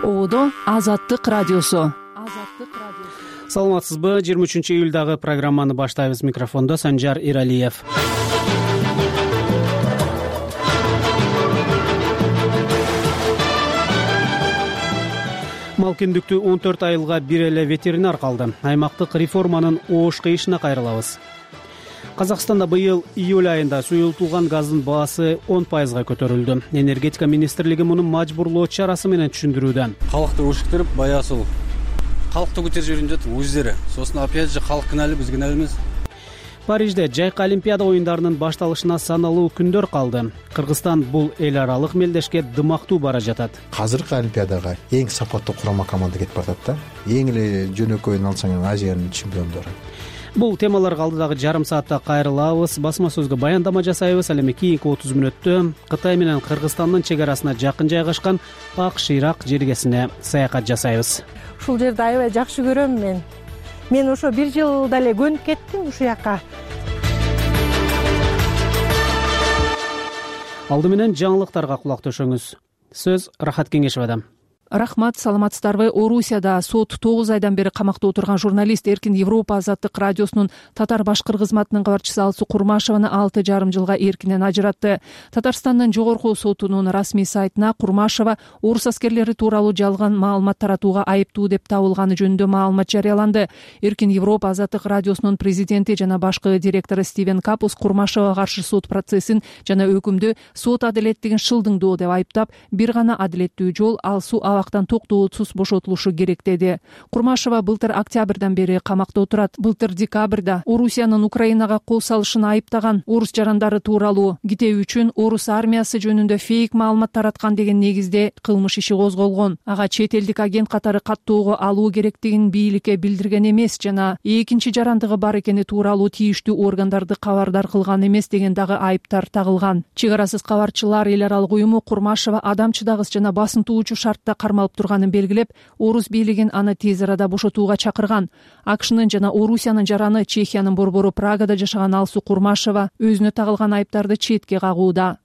Оодо Азаттык радиосу. Саламатсызбы? 23-июлдагы программаны баштайбыз. Микрофондо Санжар Иралиев. Малкендүктү 14 айылга бир эле ветеринар калды. Аймактык реформанын оош кыйышына кайрылабыз. Казакстанда быйыл июль айында суюлтулган газдын баасы 10%га көтөрүлдү. Энергетика министрлиги муну мажбурлоо чарасы менен түшүндүрүүдө. Калкты ушуктуруп, баягы калкты көтөрүп жүрүп жатат өздөрү. Сосын опять же калк кыналып, биз кыналабыз. Парижде жайкы Олимпиада оюндарынын башталышына саналуу күндөр калды. Кыргызстан бул эл аралык мелдешке дымактуу бара жатат. Азыркы Олимпиадага эң сапаттуу курама команда кетип баратат да. Эң эле жөнөкөйүн алсаң Азиянын чемпиондору. Бул темаларга алдыдагы жарым саатта кайрылабыз. Басма сөзгө баяндама жасайбыз. Ал эми кийинки 30 мүнөттө Кытай менен Кыргызстандын чек арасына жакын жайгашкан Ак-Шыйрак жергесине саякат жасайбыз. Ушул жерди аябай жакшы көрөм мен. Мен ошо бир жылда эле көнүп кеттим ушул жака. Алды менен жаңылыктарга кулак төшөңүз. Сөз Рахат Кеңешевадан. Рахмат, саламатсыздарбы? Орусияда сот 9 айдан бери камакта отурган журналист Эркин Европа азаттык радиосунун татар-башкыр кызматынын кабарчысы Алсу Курмашеваны 6,5 жылга эркинен ажыратты. Татарстандын жогорку сотунун расмий сайтына Курмашева орус аскерлери тууралуу жалган маалымат таратууга айыптуу деп табылганы жөнүндө маалымат жарыяланды. Эркин Европа азаттык радиосунун президенти жана башкы директору Стивен Капус Курмашевага каршы сот процессин жана өкүмдү сот адилеттигин шылдыңдоо деп айыптап, бир гана адилеттүү жол Алсу абактан токтоотсуз бошотулушу керек деди. Курмашева былтыр октябрдан бери камакта отурат. Былтыр декабрда Орусиянын Украинага кол салышын айыптаган орус жарандары тууралуу китеби үчүн орус армиясы жөнүндө фейк маалымат тараткан деген негизде кылмыш иши козголгон. Ага чет элдик агент катары каттоого алуу керектигин бийликке билдирген эмес жана экинчи жарандыгы бар экени тууралуу тийиштүү органдарды кабардар кылган эмес деген дагы айыптар тагылган. Чек арасыз кабарчылар эл аралык уюму Курмашева адам чыдагыс жана басынтуучу шартта кармалып турганын белгилеп, орус бийлигин аны тез арада бошотууга чакырган. АКШнын жана Орусиянын жараны Чехиянын борбору Прагада жашаган Алсу Курмашева өзүнө тагылган айыптарды четке кагууда.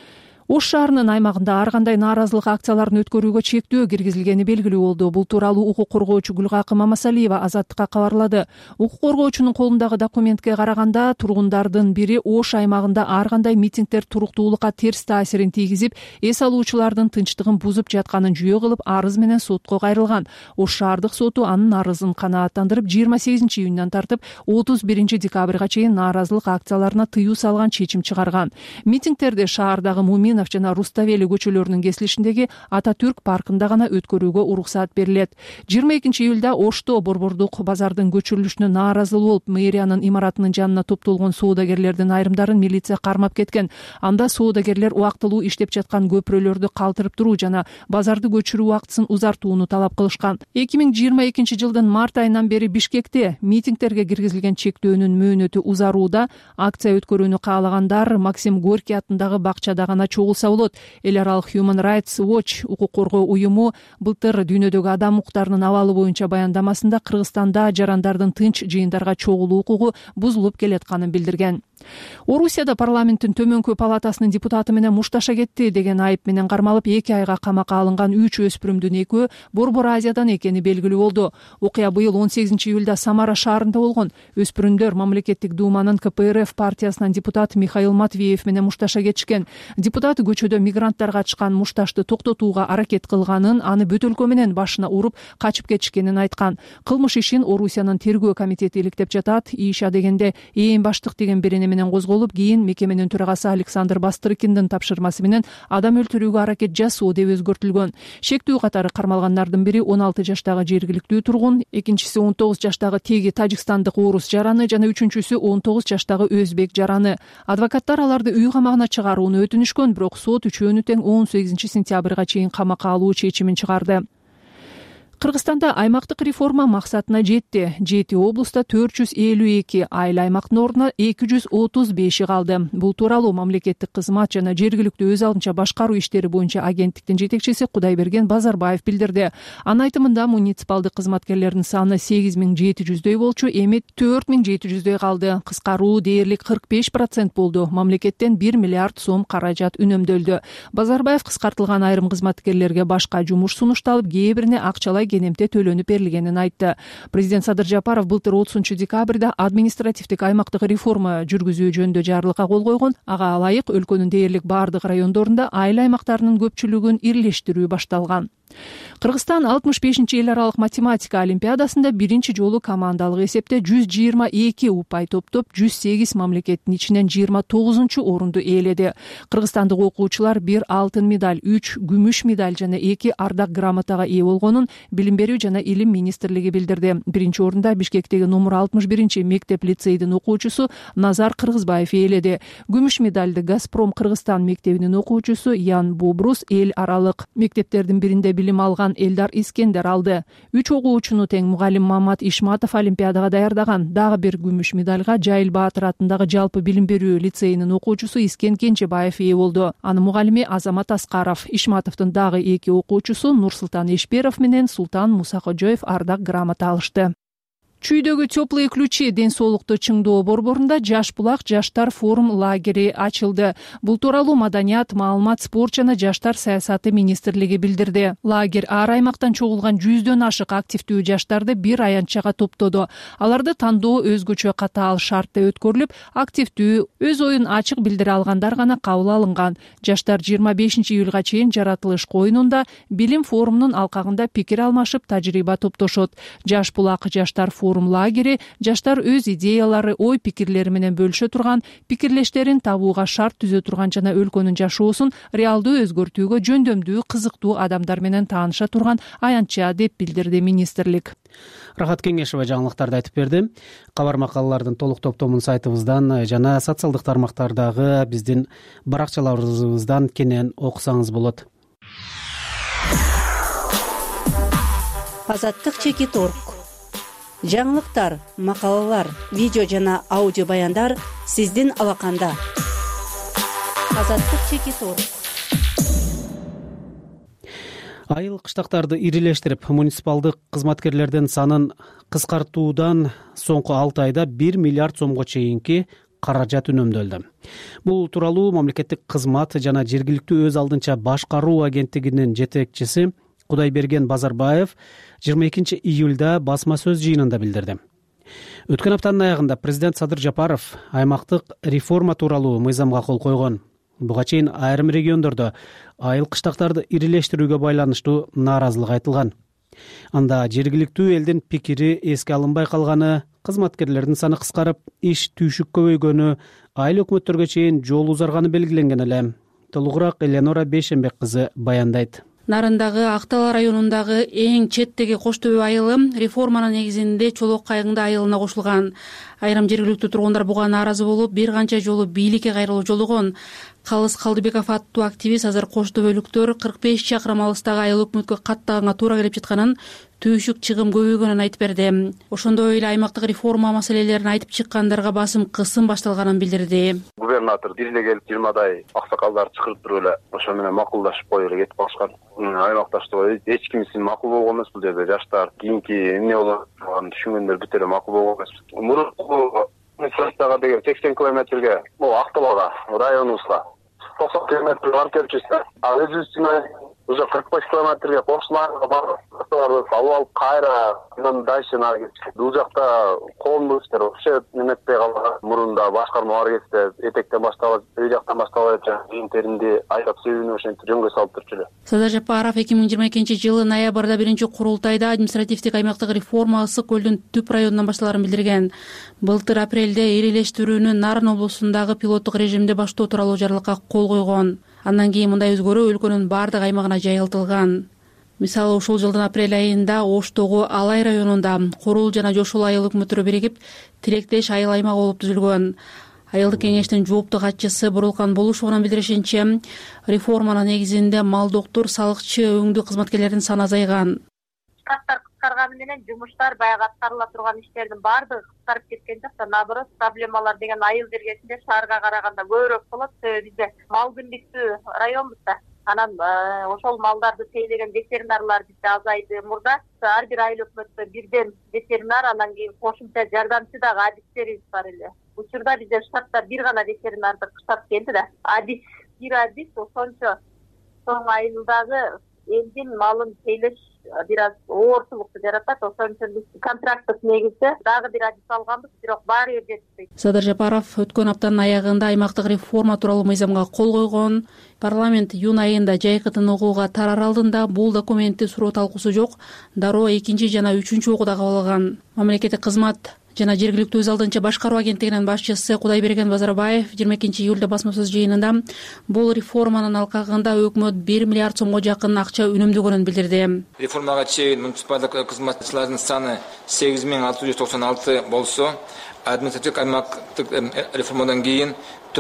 Ош шаарынын аймагында ар кандай нааразылык акцияларын өткөрүүгө чектөө киргизилгени белгилүү болду. Бул тууралуу укук коргоочу Гүлгакы Мамасалиева Азаттыкка кабарлады. Укук коргоочунун колундагы документке караганда, тургундардын бири Ош аймагында ар кандай митингдер туруктуулукка терс таасирин тийгизип, эс алуучулардын тынчтыгын бузуп жатканын жүйө кылып, арыз менен сотко кайрылган. Ош шаардык соту анын арызын канааттандырып, 28-июндан тартып 31 декабрга чейин нааразылык акцияларына тыюу салган чечим чыгарган. Митингдерди шаардагы Мумин жана Руставели көчөлөрүнүн кесилишиндеги Ататүрк паркында гана өткөрүүгө уруксаат берилет. 22-июлда Ошто борбордук базардын көчүрүлүшүнө нааразы болуп, мэриянын имаратынын жанына топтолгон соодагерлердин айрымдарын милиция кармап кеткен. Анда соодагерлер убактылуу иштеп жаткан көпүрөлөрдү калтырып туруу жана базарды көчүрүү убактысын узартууну талап кылышкан. 2022-жылдын март айынан бери Бишкекте митингдерге киргизилген чектөөнүн мөөнөтү узарууда. Акция өткөрүүнү каалагандар Максим Горький атындагы бакчада гана чогулса болот. Эл аралык Human Rights Watch укук коргоо уюму былтыр дүйнөдөгү адам укуктарынын абалы боюнча баяндамасында Кыргызстанда жарандардын тынч жыйындарга чогулуу укугу бузулуп келатканын билдирген. Орусияда парламенттин төмөнкү палатасынын депутаты менен мушташа кетти деген айып менен кармалып 2 айга камакка алынган 3 өспүрүмдүн 2-өө Борбор Азиядан экени белгилүү болду. Окуя быйыл 18-июлда Самара шаарында болгон. Өспүрүмдөр мамлекеттик думанын КПРФ партиясынан депутат Михаил Матвеев менен мушташа кетишкен. Депутат көчөдө мигранттарга ачкан мушташты токтотууга аракет кылганын, аны бөтөлкө менен башына уруп качып кетишкенин айткан. Кылмыш ишин Орусиянын тергөө комитети иликтеп жатат. Иша дегенде ээн баштык деген берене менен козголуп, кийин мекеменин төрагасы Александр Бастырыкиндин тапшырмасы менен адам өлтүрүүгө аракет жасоо деп өзгөртүлгөн. Шектүү катары кармалгандардын бири 16 жаштагы жергиликтүү тургун, экинчиси 19 жаштагы теги тажикстандык орус жараны жана үчүнчүсү 19 жаштагы өзбек жараны. Адвокаттар аларды үй камагына чыгарууну өтүнүшкөн, бирок сот үчөөнү тең 18 сентябрга чейин камакка алуу чечимин чыгарды. Кыргызстанда аймактык реформа максатына жетти. 7 облуста 452 айыл аймактын ордуна 235 калды. Бул тууралуу мамлекеттик кызмат жана жергиликтүү өз алдынча башкаруу иштери боюнча агенттиктин жетекчиси Кудайберген Базарбаев билдирди. Анын айтымында муниципалдык кызматкерлердин саны 8700дөй болчу, эми 4700дөй калды. Кыскаруу дээрлик 45% болду. Мамлекеттен 1 миллиард сом каражат үнөмдөлдү. Базарбаев кыскартылган айрым кызматкерлерге башка жумуш сунушталып, кээ бирине акчалай кенемте төлөнүп берилгенин айтты. Президент Садыр Жапаров былтыр 30-декабрда административдик аймактык реформа жүргүзүү жөнүндө жарлыкка кол койгон. Ага ылайык өлкөнүн дээрлик бардык райондорунда айыл аймактарынын көпчүлүгүн ирилештирүү башталган. Кыргызстан 65-эл аралык математика олимпиадасында биринчи жолу командалык эсепте 122 упай топтоп, 108 мамлекеттин ичинен 29-орунду ээледи. Кыргызстандык окуучулар 1 алтын медаль, 3 күмүш медаль жана 2 ардак грамотага ээ болгонун Билим берүү жана Илим министрлиги билдирди. Биринчи орунда Бишкектеги номер 61 мектеп лицейдин окуучусу Назар Кыргызбаев ээледи. Күмүш медальды Газпром Кыргызстан мектебинин окуучусу Ян Бобрус эл аралык мектептердин биринде билим алган Элдар Искендер алды. 3 окуучуну тең мугалим Мамат Ишматов олимпиадага даярдаган. Дагы бир күмүш медальга Жайыл Баатыр атындагы жалпы билим берүү лицейинин окуучусу Искен Кенчебаев ээ болду. Анын мугалими Азамат Аскаров. Ишматовдун дагы 2 окуучусу Нурсултан Эшберов менен Султан Мусакожоев ардак грамота алышты. Чүйдөгү теплые ключи ден соолукту чыңдоо борборунда Жаш булак жаштар форум лагери ачылды. Бул тууралуу Маданият, маалымат, спорт жана жаштар саясаты министрлиги билдирди. Лагерь ар аймактан чогулган 100дөн ашык активдүү жаштарды бир аянтчага топтоду. Аларды тандоо өзгөчө катаал шартта өткөрүлүп, активдүү, өз оюн ачык билдире алгандар гана кабыл алынган. Жаштар 25-июлга чейин жаратылыш коюнунда билим форумунун алкагында пикир алмашып, тажрыйба топтошот. Жаш булак жаштар форум лагери жаштар өз идеялары, ой пикирлери менен бөлүшө турган, пикирлештерин табууга шарт түзө турган жана өлкөнүн жашоосун реалдуу өзгөртүүгө жөндөмдүү, кызыктуу адамдар менен тааныша турган аянтча деп билдирди министрлик. Рахат Кеңешева жаңылыктарды айтып берди. Кабар макалалардын толук топтомун сайтыбыздан жана социалдык тармактардагы биздин баракчаларыбыздан кенен окусаңыз болот. Азаттык Чекит.орг. Жаңылыктар, макалалар, видео жана аудио баяндар сиздин алаканда. Азаттык Чекит.орг. Айыл кыштактарды ирилештирип, муниципалдык кызматкерлердин санын кыскартуудан соңку 6 айда 1 миллиард сомго чейинки каражат үнөмдөлдү. Бул тууралуу мамлекеттик кызмат жана жергиликтүү өз алдынча башкаруу агенттигинин жетекчиси Кудайберген Базарбаев 22-июлда басма сөз жыйынында билдирди. Өткөн аптанын аягында президент Садыр Жапаров аймактык реформа тууралуу мыйзамга кол койгон. Буга чейин айрым региондордо айыл кыштактарды ирилештирүүгө байланыштуу нааразылык айтылган. Анда жергиликтүү элдин пикири эске алынбай калганы, кызматкерлердин саны кыскарып, иш түйшүк көбөйгөнү, айыл өкмөттөргө чейин жол узарганы белгиленген эле. Толугураак Эленора Бейшенбек кызы баяндайт. Нарындагы Актала районундагы эң четтеги Кош Төбө айылы реформанын негизинде Чолок Кайыңды айылына кошулган. Айрым жергиликтүү тургундар буга нааразы болуп, бир канча жолу бийликке кайрылуу жолугон. Калыс Калдыбеков аттуу активист азыр Кош Төбөлүктөр 45 чакырым алыстагы айыл өкмөткө каттаганга туура келип жатканын, түйшүк чыгым көбөйгөнүн айтып берди. Ошондой эле аймактык реформа маселелерин айтып чыккандарга басым кысым башталганын билдирди. Губернатор бирде келип 20дай аксакалдар чакырып туруп эле ошо менен макулдашып коюп эле кетип калышкан. Аймакташтыгы эч кимисин макул болгон эмес, бул жерде жаштар кийинки эмне болот турганын түшүнгөндөр бүт эле макул болгон эмес. Мурунку деген 80 километрге, бул Акталага, районубузга 90 километр барып келип жүрсө, ал өзүбүздүн уже 45 километрге кошуларга барып алып алып кайра андан дальше бул жакта коомдук иштер вообще неметпей калган. Мурунда башкармалар кетти, этектен башталып, үй жактан башталып, жыйын-теринди айдап сөйүнүп ошентип жөнгө салып турчу эле. Садыр Жапаров 2022-жылы ноябрда биринчи курултайда административдик аймактык реформа Ысык көлдүн түп районунан башталарын билдирген. Былтыр апрелде ирилештирүүнү Нарын облусундагы пилоттук режимде баштоо тууралуу жарлыкка кол койгон. Андан кийин мындай өзгөрүү өлкөнүн бардык аймагына жайылтылган. Мисалы, ушул жылдын апрель айында Оштогу Алай районунда Курул жана Жошул айыл өкмөттөрү биригип, Тилектеш айыл аймагы болуп түзүлгөн. Айылдык кеңештин жооптуу катчысы Бурулкан Болушованын билдиришинче, реформанын негизинде мал доктур, салыкчы, өңдүү кызматкерлердин саны азайган. штаттар кыскарганы менен жумуштар баягы аткарыла турган иштердин баардыгы кыскарып кеткен жок да, наоборот, проблемалар деген айыл жергесинде шаарга караганда көбүрөөк болот. Бизде мал күндүктүү районбуз да. Анан ошол малдарды тейлеген ветеринарлар бизде азайды. Мурда ар бир айыл өкмөттө бирден ветеринар, анан кийин кошумча жардамчы дагы адистерибиз бар эле. Учурда бизде штатта бир гана ветеринарды кыштап келди да. Бир адис ошончо соң айылдагы элдин малын тейлеш бир аз оорчулукту жаратат. Ошон үчүн биз контракттык негизде дагы бир адис алганбыз, бирок баары бир жетишпейт. Садыр Жапаров өткөн аптанын аягында аймактык реформа тууралуу мыйзамга кол койгон. Парламент июнь айында жайкытын угууга тарар алдында бул документти суроо талкуусу жок, дароо 2 жана 3 окууда кабыл алган. Мамлекеттик кызмат жана жергиликтүү өз алдынча башкаруу агенттигинин башчысы Кудайберген Базарбаев 22 июлда басма сөз жыйынында бул реформанын алкагында өкмөт 1 миллиард сомго жакын акча үнөмдөгөнүн билдирди. Реформага чейин муниципалдык кызматчылардын саны 8696 болсо, административдик аймактык реформадан кийин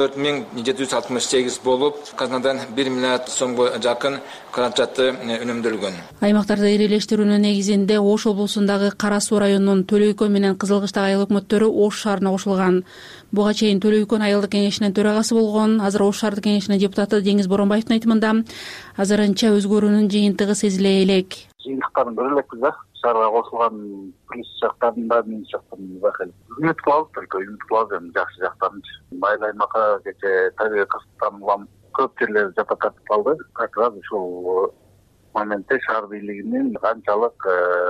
4768 болуп, казнадан 1 миллиард сомго жакын каражаты үнөмдөлгөн. Аймактарды ирелештирүүнүн негизинде Ош облусундагы Кара Суу районунун Төлөйкөн менен Кызылкыштагы айыл өкмөттөрү Ош шаарына кошулган. Буга чейин Төлөйкөн айылдык кеңешинин төрагасы болгон, азыр Ош шаардык кеңешинин депутаты Деңиз Боронбаевдин айтымында азырынча өзгөрүүнүн жыйынтыгы сезиле элек. Жыйынтыктарын көрөлөкпүз да. Шаарга кошулган плюс жактарын да, минус жактарын бакел. Үмүт кылабыз, только үмүт кылабыз, жакшы жактарын. Майыл аймакка кечээ табигый кырсыктан улам көп жерлер жапататып калды. Как раз ушул моментте шаар бийлигинин канчалык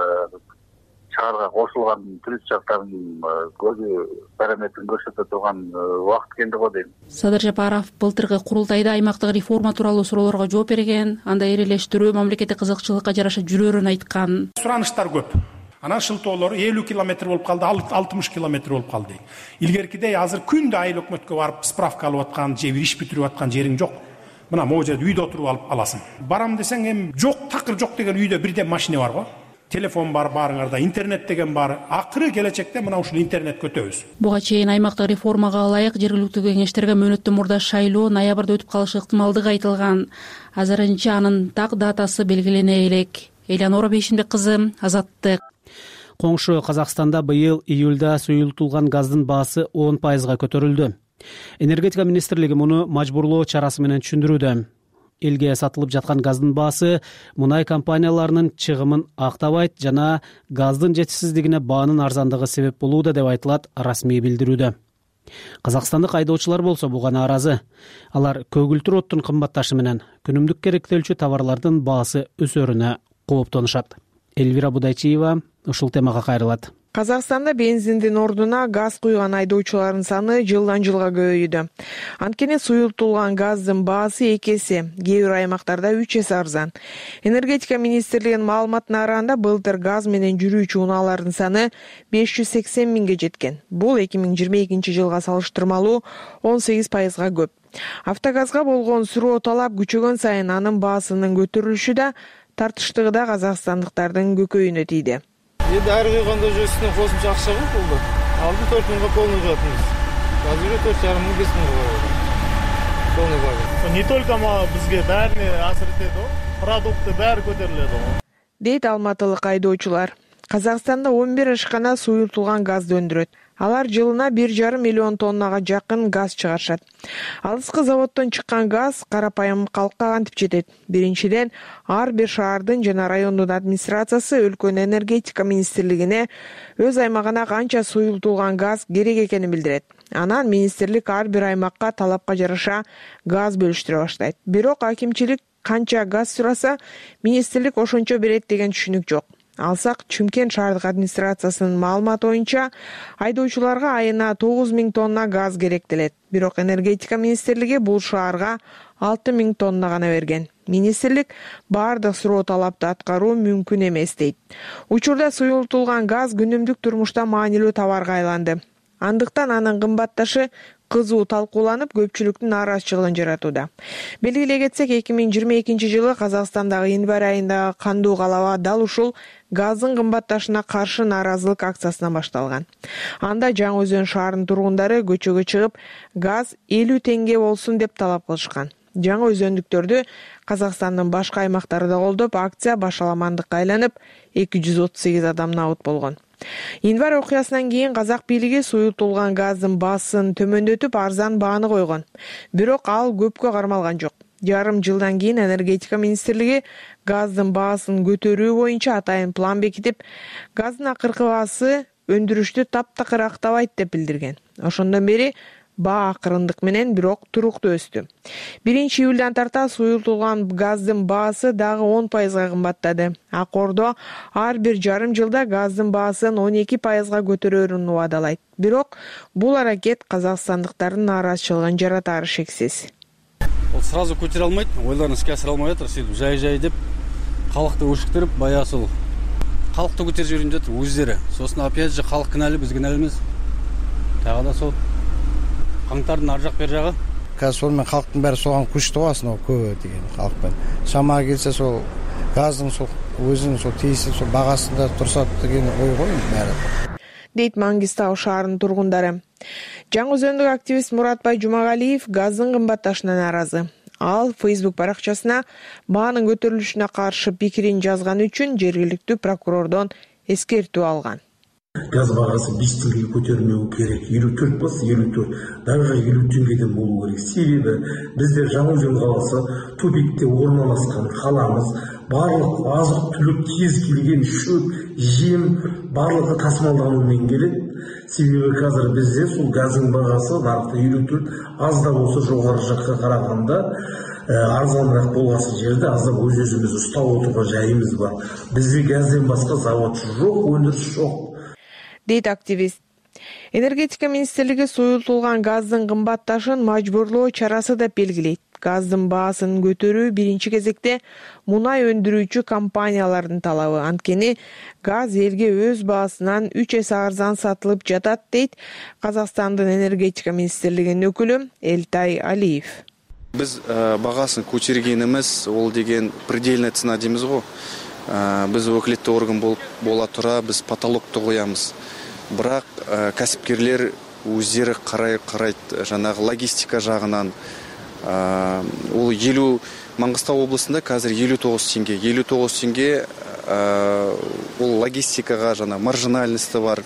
шаарга кошулган плюс жактарын көзү параметрин көрсөтө турган убакыт келди го дейм. Садыр Жапаров былтыркы курултайда аймактык реформа тууралуу суроолорго жооп берген, анда ирелештирүү мамлекеттик кызыкчылыкка жараша жүрөөрүн айткан. Сураныштар көп. Анан шылтоолор 50 километр болуп калды, 60 километр болуп калды. Илгеркидей азыр күндө айыл өкмөткө барып справка алып аткан же иш бүтүрүп аткан жериң жок. Мына могу жерде үйдө отуруп алып аласың. Барам десең эми жок, такыр жок деген үйдө бирден машина бар го. Телефон бар баарыңарда, интернет деген бар. Акыры келечекте мына ушул интернет көтөбүз. Буга чейин аймактык реформага ылайык жергиликтүү кеңештерге мөөнөттөн мурда шайлоо ноябрда өтүп калышы ыктымалдыгы айтылган. Азырынча анын так датасы белгилене элек. Элеонора Бейшимбек кызы, Азаттык. Коңшу Казакстанда быйыл июлда суюлтулган газдын баасы 10% көтөрүлдү. Энергетика министрлиги муну мажбурлоо чарасы менен түшүндүрүүдө. Элге сатылып жаткан газдын баасы мунай компанияларынын чыгымын актабайт жана газдын жетишсиздигине баанын арзандыгы себеп болууда деп айтылат расмий билдирүүдө. Казакстандык айдоочулар болсо буга нааразы. Алар көгүлтүр оттун кымбатташы менен күнүмдүк керектелчү товарлардын баасы өсөрүнө кооптонушат. Элвира Будайчиева ушул темага кайрылат. Казакстанда бензиндин ордуна газ куйган айдоочулардын саны жылдан жылга көбөйдү. Анткени суюлтулган газдын баасы 2 эсе, кээ бир аймактарда 3 эсе арзан. Энергетика министрлигинин маалыматына караганда былтыр газ менен жүрүүчү унаалардын саны 580 миңге жеткен. Бул 2022 жылга салыштырмалуу 18% көп. Автогазга болгон суроо талап күчөгөн сайын анын баасынын көтөрүлүшү да тартыштыгы да казакстандыктардын көкөйүнө тийди. Енді әрі қойғанда жүзіне қосымша ақша ғой болды. Алды 4 мыңға полный жатырмыз. Қазір 4,5 мың 5 мыңға болады. Полный баға. Не только бізге бәріне әсер етеді, продукты бәрі көтеріледі. Дейт алматылык айдоочулар. Казакстанда 11 ишкана суюлтулган газды өндүрөт. Алар жылына 1,5 миллион тоннага жакын газ чыгарышат. Алыскы заводдон чыккан газ карапайым калкка кантип жетет? Биринчиден, ар бир шаардын жана райондун администрациясы өлкөнүн энергетика министрлигине өз аймагына канча суюлтулган газ керек экенин билдирет. Анан министрлик ар бир аймакка талапка жараша газ бөлүштүрө баштайт. Бирок акимчилик канча газ сураса, министрлик ошончо берет деген түшүнүк жок. Алсак, Чымкент шаардык администрациясынын маалыматы боюнча айдоочуларга айына 9 миң тонна газ керектелет. Бирок энергетика министрлиги бул шаарга 6 миң тонна гана берген. Министрлик баардык суроо талапты аткаруу мүмкүн эмес дейт. Учурда суюлтулган газ күнүмдүк турмушта маанилүү товарга айланды. Андыктан анын кымбатташы кызуу талкууланып, көпчүлүктүн нааразычылыгын жаратууда. Белгилей кетсек, 2022 жылы Казакстандагы январь айында кандуу калаба дал ушул газдын кымбатташына каршы нааразылык акциясынан башталган. Анда Жаңы Өзөн шаарынын тургундары көчөгө чыгып, газ 50 теңге болсун деп талап кылышкан. Жаңы өзөндүктөрдү Казакстандын башка аймактары да колдоп, акция башаламандыкка айланып, 238 адам набыт болгон. Январь окуясынан кийин казак бийлиги суюлтулган газдын баасын төмөндөтүп, арзан бааны койгон. Бирок ал көпкө кармалган жок. Жарым жылдан кийин энергетика министрлиги газдын баасын көтөрүү боюнча атайын план бекитип, газдын акыркы баасы өндүрүштү таптакыр актабайт деп билдирген. Ошондон бери баа акырындык менен бирок туруктуу өстү. 1-июлдан тарта суюлтулган газдын баасы дагы 10% кымбаттады. Акордо ар бир жарым жылда газдын баасын 12% көтөрөөрүн убадалайт. Бирок бул аракет казакстандыктардын нааразычылыгын жаратары шексиз. Ол сразу көтере алмайт, ойларын иске асыра албай жатыр, сөйтүп жай деп калкты ушуктуруп, баягы сол калкты көтөрүп жиберип жатыр өздөрү. Сосын опять же калк кыналуу, биз кыналуу эмес. Тагы да сол каңтардын ар жак бер жагы. Қазір сонымен халықтың бәрі соған көшті ғой, основа көбі деген халықпен. Шамаға келсе сол газдың сол өзінің сол тиісті сол бағасында тұрса деген ой ғой бәрі. Дейт Маңгистау шаарынын тургундары. Жаңы-Өзөндүк активист Муратбай Жумагалиев газдын кымбатташына нааразы. Ал Facebook баракчасына баанын көтөрүлүшүнө каршы пикирин жазган үчүн жергиликтүү прокурордон эскертүү алган. Gaz бағасы 5 теңгеге көтерілмеу керек. 54 болса 54, даже 50 теңгеден болу керек. Себебі бізде Жаңаөзен қаласы тупикте орналасқан қаламыз, барлық азық-түлік кез келген шөп, жем барлығы тасымалданумен келеді. Себебі қазір бізде сол газдың бағасы нарықта 54, аз да болса жоғары жаққа қарағанда арзанырақ болған жерде аздап өз-өзімізді ұстап отыруға жайымыз бар. Бізде газден басқа завод жоқ, өндіріс жоқ. Дейт активист. Энергетика министрлиги суюлтулган газдын кымбатташын мажбурлоо чарасы деп белгилейт. Газдын баасын көтөрүү биринчи кезекте мунай өндүрүүчү компаниялардын талабы. Анткени газ элге өз баасынан 3 эсе арзан сатылып жатат, дейт Казакстандын энергетика министрлигинин өкүлү Элтай Алиев. Біз бағасын көтергеніміз, ол деген предельная цена дейміз ғой. Біз өкілетті орган бола тұра, біз потолокты қоямыз. Бірақ кәсіпкерлер өздері қарайды жаңағы логистика жағынан. Ол Маңғыстау облысында қазір 59 теңге. 59 теңге ол логистикаға жаңа маржинальності бар.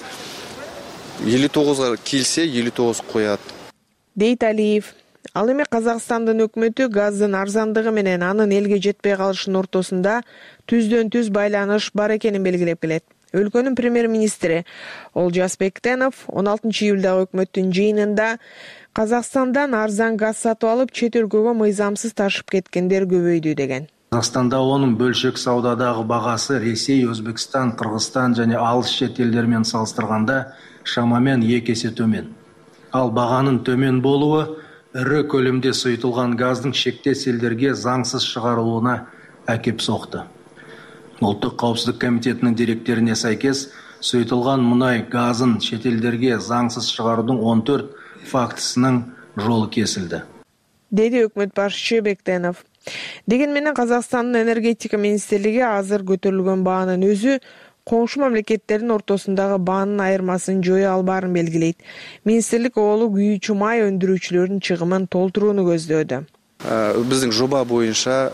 59-ға келсе 59 қояды. Дейт Алиев. Ал эми Казакстандын өкмөтү газдын арзандыгы менен анын элге жетпей калышынын ортосунда түздөн-түз байланыш бар экенин белгилеп келет. Өлкөнүн премьер-министри Олжас Бектенов 16 июлдагы өкмөттүн жыйынында Казакстандан арзан газ сатып алып, чет өлкөгө мыйзамсыз ташып кеткендер көбөйдү деген. Казакстанда онун бөлшек саудадагы багасы Ресей, Өзбекстан, Кыргызстан жана алыс чет элдер менен салыштырганда шамамен 2 эсе төмөн. Ал баганын төмөн болуу ірі көлемде сұйытылған газдың шектес елдерге заңсыз шығарылуына әкеп соқты. Ұлттық қауіпсіздік комитетінің деректеріне сәйкес, сұйытылған мұнай газын шетелдерге заңсыз шығарудың 14 фактісінің жолы кесілді. Деді өкмөт башчысы Бектенов. Дегенменен Казакстандын энергетика министрлиги азыр көтөрүлгөн баанын өзү коңшу мамлекеттердин ортосундагы баанын айырмасын жое албаарын белгилейт. Министрлик оолу күйүүчү май өндүрүүчүлөрдүн чыгымын толтурууну көздөөдө. Биздин жоба боюнча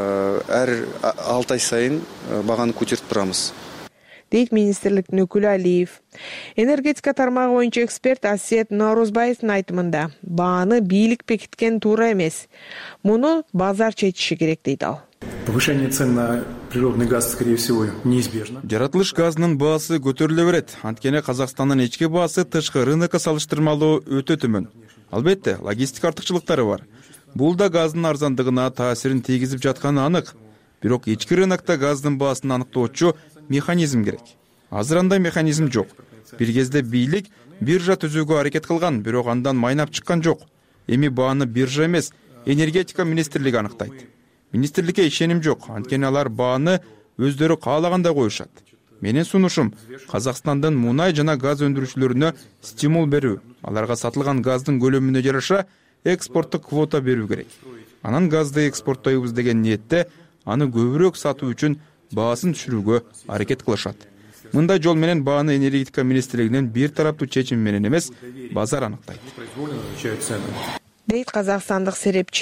әр 6 ай сайын баганы көтөрүп турабыз. Дейт министрликтин өкүлү Алиев. Энергетика тармагы боюнча эксперт Асет Наурузбаевдин айтымында бааны бийлик бекиткен туура эмес. Муну базар чечиши керек, дейт ал. Повышение цен на природный газ, скорее всего, неизбежно. Жаратылыш газынын баасы көтөрүлө берет. Анткени Казакстандын ички баасы тышкы рынокко салыштырмалуу өтө төмөн. Албетте, логистика артыкчылыктары бар. Бул да газдын арзандыгына таасирин тийгизип жатканы анык. Бирок ички рынокто газдын баасын аныктоочу механизм керек. Азыр андай механизм жок. Бир кезде бийлик биржа түзүүгө аракет кылган, бирок андан майнап чыккан жок. Эми бааны биржа эмес, энергетика министрлиги аныктайт. Министрликке ишеним жок, анткени алар бааны өздөрү каалагандай коюшат. Менин сунушум Казакстандын мунай жана газ өндүрүүчүлөрүнө стимул берүү. Аларга сатылган газдын көлөмүнө жараша экспорттук квота берүү керек. Анан газды экспорттойбуз деген ниетте аны көбүрөөк сатуу үчүн баасын түшүрүүгө аракет кылышат. Мындай жол менен бааны энергетика министрлигинин бир тараптуу чечими менен эмес, базар аныктайт. Дейт казакстандык серепчи.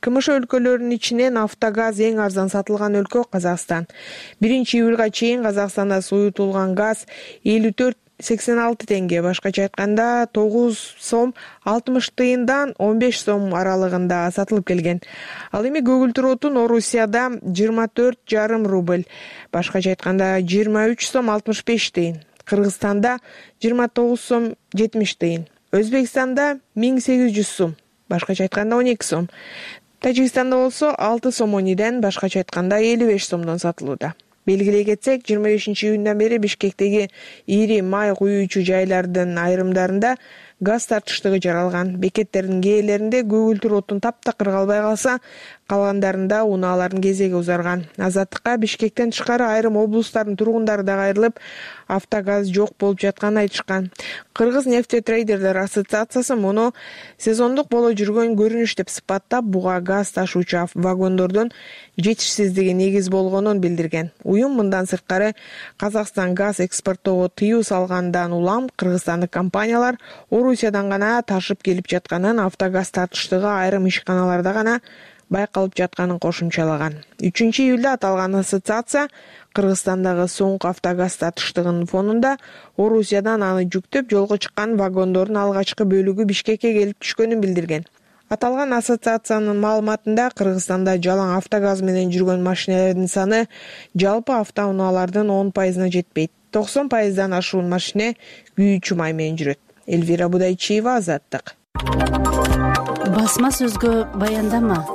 КМШ өлкөлөрүнүн ичинен автогаз эң арзан сатылган өлкө Казакстан. 1-июлга чейин Казакстанда суютулган газ 84,86 теңге, башкача айтканда 9 сом 60 тыйындан 15 сом аралыгында сатылып келген. Ал эми көгүлтүр отун Орусияда 24,5 рубль, башкача айтканда 23 сом 65 тыйын. Кыргызстанда 29 сом 70 тыйын. Өзбекстанда 1800 сом, башкача айтканда 12 сом. Тажикстанда болсо 6 сом 10-ден, башкача айтканда 55 сомдон сатылууда. Белгилей кетсек, 25-июндан бери Бишкектеги ири май куюучу жайлардын айрымдарында газ тартыштыгы жаралган. Бекеттердин кээрлеринде көгүлтүр отун таптакыр калбай калса, калгандарында унаалардын кезеги узарган. Азаттыкка Бишкектен тышкары айрым облустардын тургундары да кайрылып, автогаз жок болуп жатканын айтышкан. Кыргыз нефтетрейдерлер ассоциациясы муну сезондук боло жүргөн көрүнүш деп сыпаттап, буга газ ташуучу вагондордун жетишсиздиги негиз болгонун билдирген. Уюм мындан сырткары Казакстан газ экспорттоого тыюу салгандан улам кыргызстандык компаниялар Орусиядан гана ташып келип жатканын, автогаз тартыштыгы айрым ишканаларда гана байкалып жатканын кошумчалаган. 3-июлда аталган ассоциация Кыргызстандагы соңку автогаз тартыштыгынын фонунда Орусиядан аны жүктөп жолго чыккан вагондордун алгачкы бөлүгү Бишкекке келип түшкөнүн билдирген. Аталган ассоциациянын маалыматында Кыргызстанда жалаң автогаз менен жүргөн машинелердин саны жалпы автоунаалардын 10%-на жетпейт. 90%-дан ашуун машине күйүүчү май менен жүрөт. Эльвира Будайчиева, Азаттык. Басма сөзгө баяндама.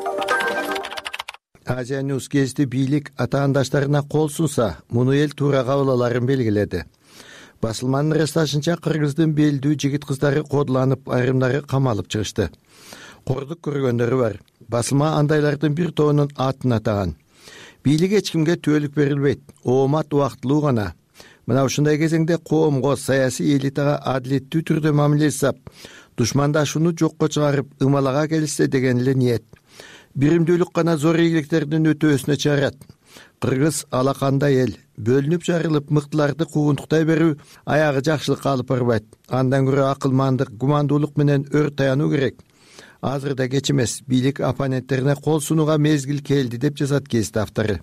Азия Ньюс кезди бийлик атаандаштарына кол сунса, муну эл туура кабыл аларын белгиледи. Басылманын ырасташынча Кыргыздын белдүү жигит кыздары кодуланып, айрымдары камалып чыгышты. Кордук көргөндөрү бар. Басылма андайлардын бир тобунун атын атаган. Бийлик эч кимге төөлүк берилбейт, оомат убактылуу гана. Мына ушундай кезеңде коомго, саясий элитага адилеттүү түрдө мамиле жасап, душмандашууну жокко чыгарып, ымалага келишсе деген эле ниет. Биримдүүлүк гана зор ийгиликтердин өтөөсүнө чыгарат. Кыргыз алакандай эл, бөлүнүп жарылып мыктыларды куугунтуктай берүү аягы жакшылыкка алып барбайт. Андан көрө акылмандык, гумандуулук менен өр таянуу керек. Азырда кеч эмес, бийлик оппоненттерине кол сунууга мезгил келди деп жазат кесте автору.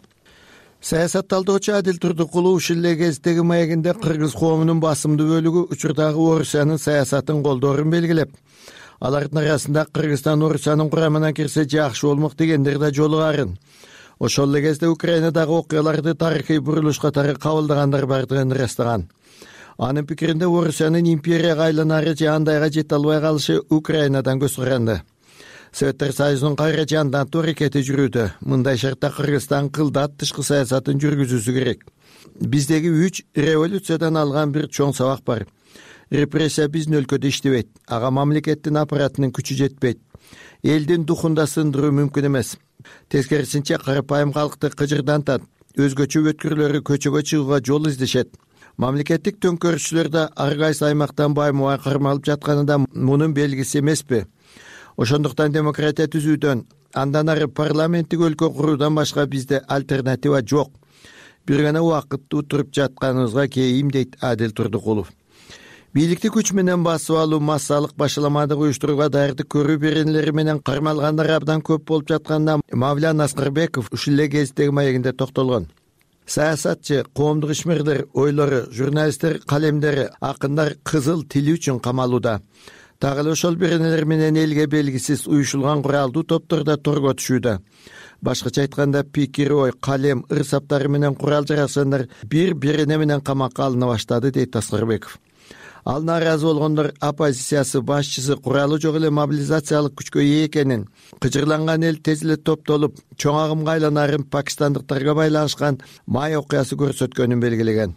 Саясат талдоочу Адил Турдукулу ушул эле кездеги маегинде кыргыз коомунун басымдуу бөлүгү учурдагы Орусиянын саясатын колдоорун белгилеп, алардын арасында Кыргызстан Орусиянын курамына кирсе жакшы болмок дегендер да жолугарын. Ошол эле кезде Украинадагы окуяларды тарыхый бурулуш катары кабылдагандар бардыгын ырастаган. Анын пикиринде Орусиянын империяга айланары же андайга жете албай калышы Украинадан көз каранды. Советтер Союзунун кайра жандантуу аракети жүрүүдө. Мындай шартта Кыргызстан кылдат тышкы саясатын жүргүзүүсү керек. Биздеги 3 революциядан алган бир чоң сабак бар. Репрессия биздин өлкөдө иштебейт. Ага мамлекеттин аппаратынын күчү жетпейт. Элдин духун да сындыруу мүмкүн эмес. Тескерисинче карапайым калкты кыжырдантат. Өзгөчө өткүрлөрү көчөгө чыгууга жол издешет. Мамлекеттик төңкөрүшчүлөр да ар кайсы аймактан баймубай кармалып жатканы да мунун белгиси эмеспи? Ошондуктан демократия түзүүдөн, андан ары парламенттик өлкө куруудан башка бизде альтернатива жок. Бир гана убакытты туруп жатканыбызга кейим, дейт Адил Турдукулов. Бийликти күч менен басып алуу, массалык башаламадык уюштурууга даярдык көрүү беренелери менен кармалгандар абдан көп болуп жатканына Мавлян Аскарбеков ушул эле кездеги маегинде токтолгон. Саясатчы, коомдук ишмерлер, ойлору, журналисттер, калемдери, акындар кызыл тили үчүн камалууда. Дагы эле ошол беренелер менен элге белгисиз уюшулган куралдуу топтор да торго түшүүдө. Башкача айтканда, пикир, ой, калем, ырсаптары менен курал жарашкандар бир берене менен камакка алына баштады, дейт Аскарбеков. Ал нааразы болгондор оппозициясы башчысы куралы жок эле мобилизациялык күчкө ээ экенин, кыжырланган эл тез эле топтолуп, чоң агымга айланарын пакистандыктарга байланышкан май окуясы көрсөткөнүн белгилеген.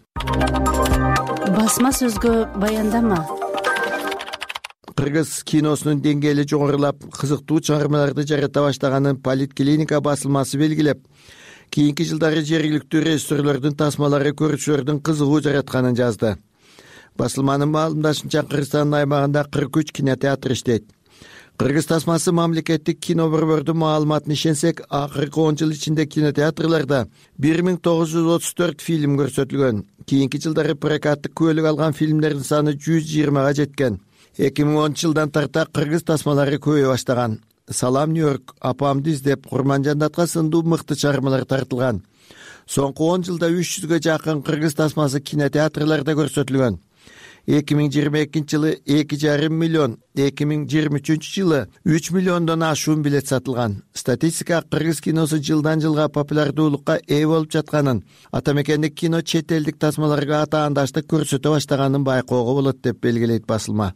Басма сөзгө баяндама. Кыргыз киносунун деңгээли жогорулап, кызыктуу чыгармаларды жарата баштаганын Политклиника басылмасы белгилеп, кийинки жылдары жергиликтүү режиссерлордун тасмалары көрүүчүлөрдүн кызыгуу жаратканын жазды. Басылманын маалымдашынча, Кыргызстандын аймагында 43 кинотеатр иштейт. Кыргыз тасмасы мамлекеттик кино борбордун маалыматына ишенсек, акыркы 10 жыл ичинде кинотеатрларда 1934 фильм көрсөтүлгөн. Кийинки жылдары прокаттык күбөлүк алган фильмдердин саны 120га жеткен. 2010 жылдан тарта кыргыз тасмалары көбөйө баштаган. Салам Нью-Йорк, Апамды издеп Курманжандатка сындуу мыкты чыгармалар тартылган. Соңку 10 жылда 300гө жакын кыргыз тасмасы кинотеатрларда көрсөтүлгөн. 2022 жылы 2,5 миллион, 2023 жылы 3 миллиондон ашуун билет сатылган. Статистика кыргыз киносу жылдан жылга популярдуулукка ээ болуп жатканын, атамекендик кино чет элдик тасмаларга атаандаштык көрсөтө баштаганын байкоого болот деп белгилейт басылма.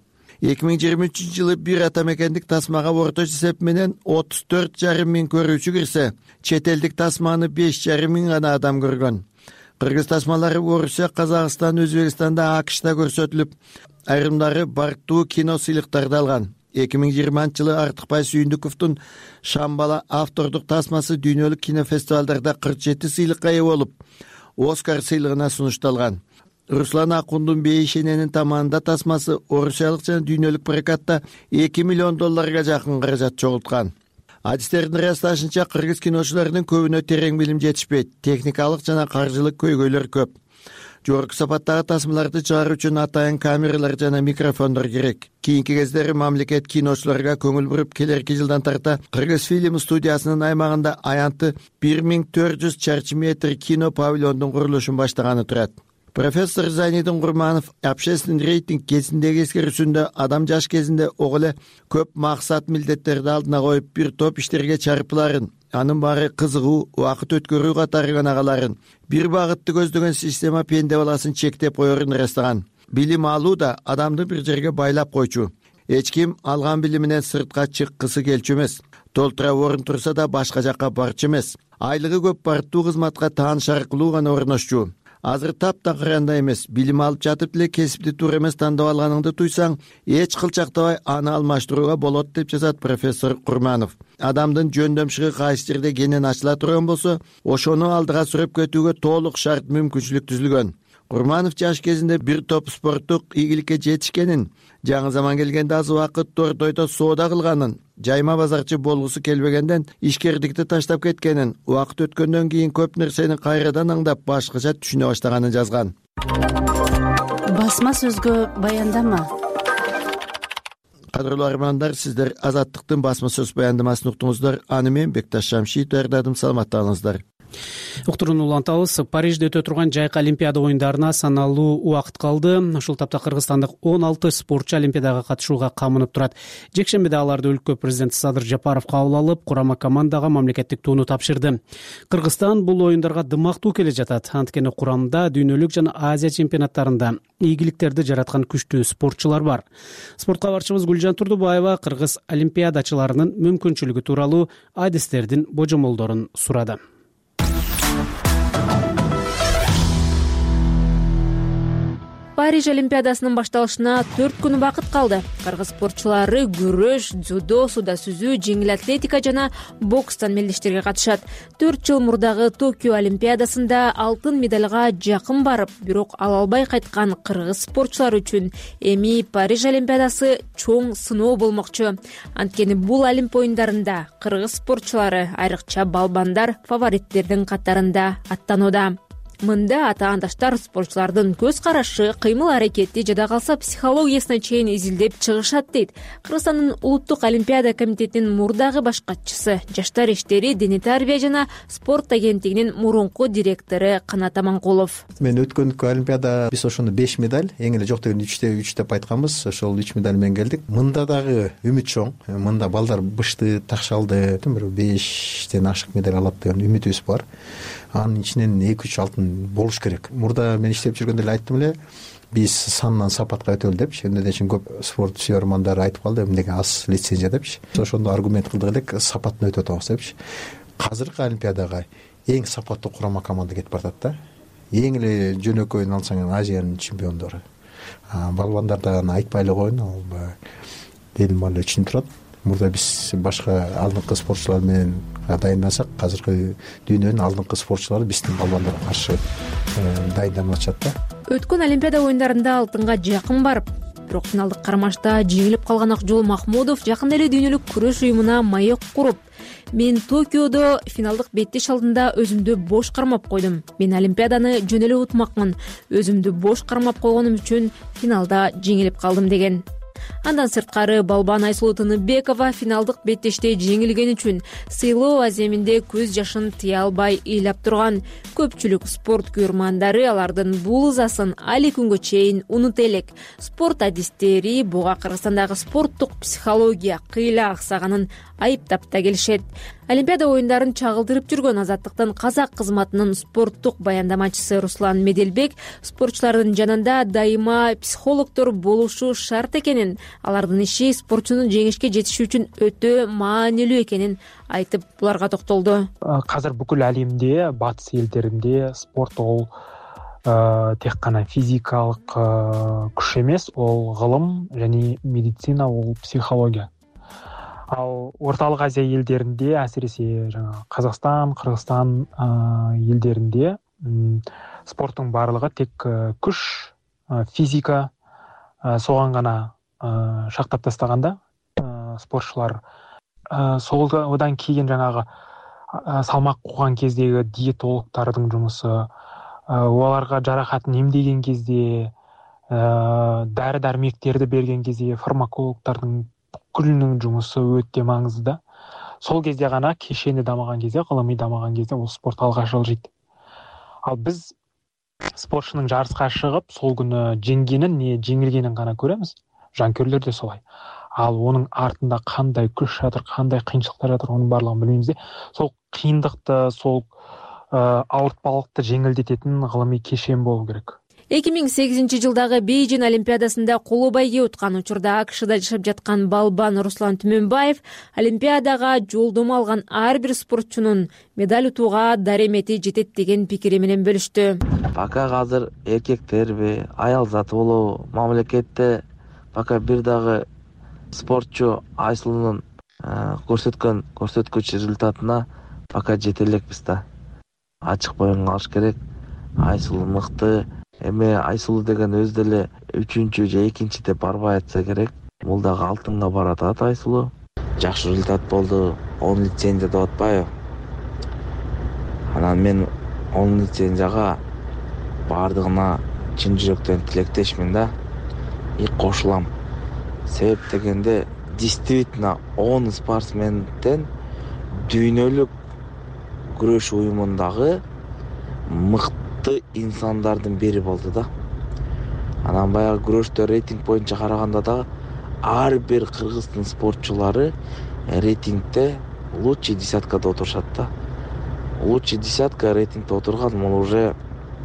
2023 жылы бир атамекендик тасмага орточо эсеп менен 34,5 миң көрүүчү кирсе, чет элдик тасманы 5,5 миң гана адам көргөн. Кыргыз тасмалары Орусия, Казакстан, Өзбекстанда, АКШда көрсөтүлүп, айрымдары барктуу кино сыйлыктарды алган. 2020 жылы Артыкбай Сүйүндүковдун Шамбала автордук тасмасы дүйнөлүк кинофестивалдарда 47 сыйлыкка ээ болуп, Оскар сыйлыгына сунушталган. Руслан Акундун Бейшененин таманында тасмасы орусиялык жана дүйнөлүк прокатта $2 миллион жакын каражат чогулткан. Адистердин ырасташынча кыргыз киночуларынын көбүнө терең билим жетишпейт, техникалык жана каржылык көйгөйлөр көп. Жогорку сапаттагы тасмаларды чыгаруу үчүн атайын камералар жана микрофондор керек. Кийинки кездери мамлекет киночуларга көңүл буруп, келерки жылдан тарта Кыргыз фильм студиясынын аймагында аянты 1400 чарчы метр кино павильондун курулушун баштаганы турат. Профессор Зайнидин Курманов общественный рейтинг кезиндеги эскерүүсүндө адам жаш кезинде ого эле көп максат милдеттерди алдына коюп бир топ иштерге чарпыларын, анын баары кызыгуу, убакыт өткөрүү катары гана бир багытты көздөгөн система пенде баласын чектеп коерун ырастаган. Билим алуу да адамды бир жерге байлап койчу. Эч ким алган билиминен сыртка чыккысы келчү эмес. Толтура орун турса да башка жакка барчу эмес. Айлыгы көп барктуу кызматка тааныш аркылуу гана орношчу. Азыр таптакыранда эмес, билим алып жатып эле кесипти туура эмес тандап алганыңды туйсаң, эч кылчактабай аны алмаштырууга болот деп жазат профессор Курманов. Адамдын жөндөмшүгү кайсы жерде кенен ачыла турган болсо, ошону алдыга сүрөп кетүүгө толук шарт мүмкүнчүлүк түзүлгөн. Курманов жаш кезинде бир топ спорттук ийгиликке жетишкенин, жаңы заман келгенде аз убакыт тортойдо соода кылганын, жайма базарчы болгусу келбегенден ишкердикти таштап кеткенин, убакыт өткөндөн кийин көп нерсени кайрадан аңдап башкача түшүнө баштаганын жазган. Басма сөзгө баяндама. Кадырлуу армандар, сиздер Азаттыктын басма сөз баяндамасын уктуңуздар. Аны мен Бекташ Шамшиев даярдадым. Саламатта болуңуздар. Уктурууну улантабыз. Парижде өтө турган жайкы Олимпиада оюндарына саналуу убакыт калды. Ушул тапта кыргызстандык 16 спортчу Олимпиадага катышууга камынып турат. Жекшембиде аларды өлкө президенти Садыр Жапаров кабыл алып, курама командага мамлекеттик тууну тапшырды. Кыргызстан бул оюндарга дымактуу келе жатат. Анткени курамда дүйнөлүк жана Азия чемпионаттарында ийгиликтерди жараткан күчтүү спортчулар бар. Спорт кабарчыбыз Гүлжан Турдубаева кыргыз олимпиадачыларынын мүмкүнчүлүгү тууралуу адистердин божомолдорун сурады. Париж Олимпиадасынын башталышына 4 күн убакыт калды. Кыргыз спортчулары күрөш, дзюдо, суда сүзүү, жеңил атлетика жана бокстан мелдештерге катышат. 4 жыл мурдагы Токио Олимпиадасында алтын медалга жакын барып, бирок ала албай кайткан кыргыз спортчулар үчүн эми Париж Олимпиадасы чоң сыноо болмокчу. Анткени бул Олимп оюндарында кыргыз спортчулары, айрыкча балбандар, фавориттердин катарында аттанууда. Мында ата-андаштар спортчулардын көз карашы, кыймыл аракети жада калса психологиясына чейин изилдеп чыгышат дейт Кыргызстандын улуттук олимпиада комитетинин мурдагы баш катчысы, жаштар иштери, дене тарбия жана спорт агенттигинин мурунку директору Канат Аманкулов. Мен өткөндүкү олимпиада биз ошону 5 медаль, эң эле жок дегенде 3 деп айтканбыз. Ошол 3 медаль менен келдик. Мында дагы үмүт чоң. Мында балдар бышты, такшалды, бир 5тен ашык медаль алат деген үмүтүбүз бар. Анын ичинен 2-3 алтын болуш керек. Мурда мен иштеп жүргөндө эле айттым эле, биз сандан сапатка өтөлү депчи. Эмне үчүн көп спорт сүйөр мамандар айтып калды, эмнеге аз лицензия депчи. Ошондо аргумент кылдык элек, сапатын өтөп атабыз депчи. Азыркы олимпиадага эң сапаттуу курама команда кетип баратат да. Эң эле жөнөкөйүн алсаң, Азиянын чемпиондору. Балбандарда аны айтпай эле коеюн, ал элим эле үчүн турат. Мурда биз башка алдыңкы спортчулар менен дайындансак, азыркы дүйнөнүн алдыңкы спортчулары биздин балбандарга каршы дайынданып атышат да. Өткөн Олимпиада оюндарында алтынга жакын барып, бирок финалдык кармашта жеңилип калган Акжол Махмудов жакында эле дүйнөлүк күрөш уюмуна маек куруп, мен Токиодо финалдык беттеш алдында өзүмдү бош кармап койдум. Мен Олимпиаданы жөн эле утмакмын. Өзүмдү бош кармап койгонум үчүн финалда жеңилип калдым деген. Андан сырткары Балбан Айсулуу Тыныбекова финалдык беттеште жеңилгени үчүн сыйлоо аземинде көз жашын тыя албай ыйлап турган. Көпчүлүк спорт күйөрмандары алардын бул ызасын али күнгө чейин унута элек. Спорт адистери буга Кыргызстандагы спорттук психология кыйла аксаганын айыптап да келишет. Олимпиада оюндарын чагылдырып жүргөн Азаттыктын казак кызматынын спорттук баяндамачысы Руслан Меделбек спортчулардын жанында дайыма психологдор болушу шарт экенин, алардын иши спортчунун жеңишке жетиши үчүн өтө маанилүү экенин айтып, буларга токтолду. Азыр бүкүл әлемде, батыс элдеринде спорт ол тек гана физикалык күч эмес, ол гылым және медицина, ол психология. Ал Орталык Азия элдеринде, әсіресе Казакстан, Кыргызстан элдеринде спорттун барлыгы тек күч, физика, соган гана шактап тастаганда спортчулар одан кейін салмак кууган кездеги диетологдордун жумусу, оларга жаракатын эмдеген кезде, дары-дармектерди берген кезде фармакологдордун бүкүлүнүн жумусу өтө маңызды. Сол кезде гана кешени дамаган кезде, гылымый дамаган кезде ол спорт алга жылжыйт. Ал биз спортчунун жарыска чыгып, сол күнү жеңгенин, не жеңилгенин гана көрөбүз. Жанкөрлөр да солай. Ал онун артында кандай күч жатыр, кандай кыйынчылыктар жатыр, онун барлыгын билбейбиз де. Сол кыйындыкты, сол ауыртпалыкты жеңилдететін гылымый кешен болу керек. 2008 жылдагы Бейжин Олимпиадасында коло байге уткан учурда АКШда жашап жаткан Балбан Руслан Түмөнбаев Олимпиадага жолдомо алган ар бир спортчунун медаль утууга даремети жетет деген пикири менен бөлүштү. Пока азыр эркектерби, аял заты болобу, мамлекетте пока бир дагы спортчу Айсулунун көрсөткөн көрсөткүч результатына пока жете элекпиз да. Ачык боюн алыш керек. Айсулу мыкты. Эми Айсулу деген өз деле 3-чү же 2-чи деп барбай атса керек. Бул дагы алтынга баратат Айсулу. Жакшы результат болду. 10 лицензия деп атпайбы? Анан мен 10 лицензияга бардыгына чын жүрөктөн тилектешмин да. И кошулам. Себеп дегенде действительно 10 спортсменден дүйнөлүк күрөш уюмундагы мыкты инсандардын бири болду да. Анан баягы күрөштө рейтинг боюнча караганда да ар бир кыргыздын спортчулары рейтингде лучший десяткада отурушат да. Лучший десятка рейтингде отурган, бул уже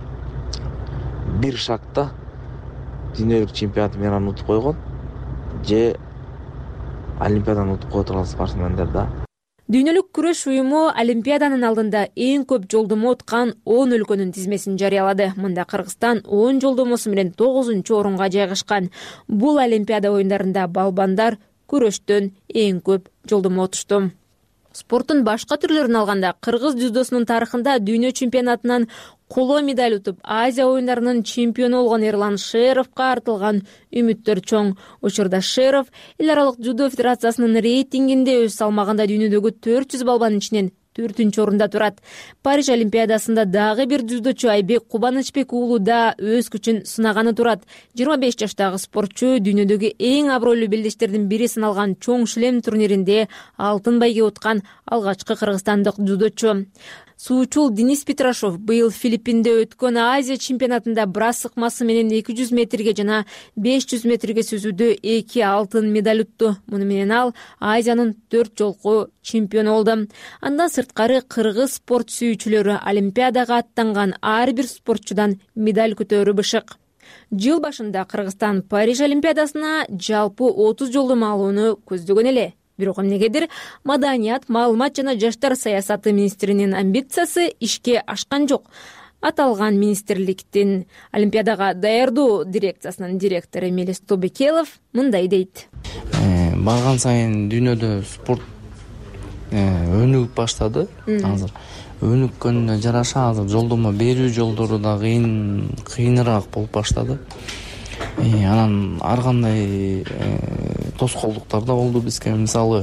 бир шагта дүйнөлүк чемпионат менен утуп койгон же Олимпиаданы утуп кое турган спортсмендер да. Дүйнөлүк күрөш уюму Олимпиаданын алдында эң көп жолдомо уткан 10 өлкөнүн тизмесин жарыялады. Мында Кыргызстан 10 жолдомосу менен 9-орунга жайгашкан. Бул Олимпиада оюндарында балбандар күрөштөн эң көп жолдомо утушту. Спорттун башка түрлөрүн алганда кыргыз дзюдосунун тарыхында дүйнө чемпионатынан коло медаль утуп, Азия оюндарынын чемпиону болгон Эрлан Шеровго артылган үмүттөр чоң. Учурда Шеров эл аралык дзюдо федерациясынын рейтингинде өз салмагында дүйнөдөгү 400 балбанын ичинен 4-орунда турат. Париж Олимпиадасында дагы бир дзюдочу Айбек Кубанычбек уулу да өз күчүн сынаганы турат. 25 жаштагы спортчу дүйнөдөгү эң абройлуу белдештердин бири саналган чоң шлем турниринде алтын байге уткан алгачкы кыргызстандык дзюдочу. Суучул Денис Петрашов быйыл Филиппинде өткөн Азия чемпионатында брас сыкмасы менен 200 метрге жана 500 метрге сүзүүдө 2 алтын медаль утту. Муну менен ал Азиянын 4 жолку чемпиону болду. Андан сырткары кыргыз спорт сүйүүчүлөрү Олимпиадага аттанган ар бир спортчудан медаль көтөрүү бышык. Жыл башында Кыргызстан Париж Олимпиадасына жалпы 30 жолдомо алууну көздөгөн эле. Бирок эмнегедир маданият, маалымат жана жаштар саясаты министринин амбициясы ишке ашкан жок. Аталган министрликтин Олимпиадага даярдоо дирекциясынын директору Мелис Тобекелов мындай дейт. Барган сайын дүйнөдө спорт өнүгүп баштады. Азыр өнүккөнүнө жараша азыр жолдомо берүү жолдору да кыйыныраак болуп баштады. Анан ар кандай тоскоолдуктар да болду бизге. Мисалы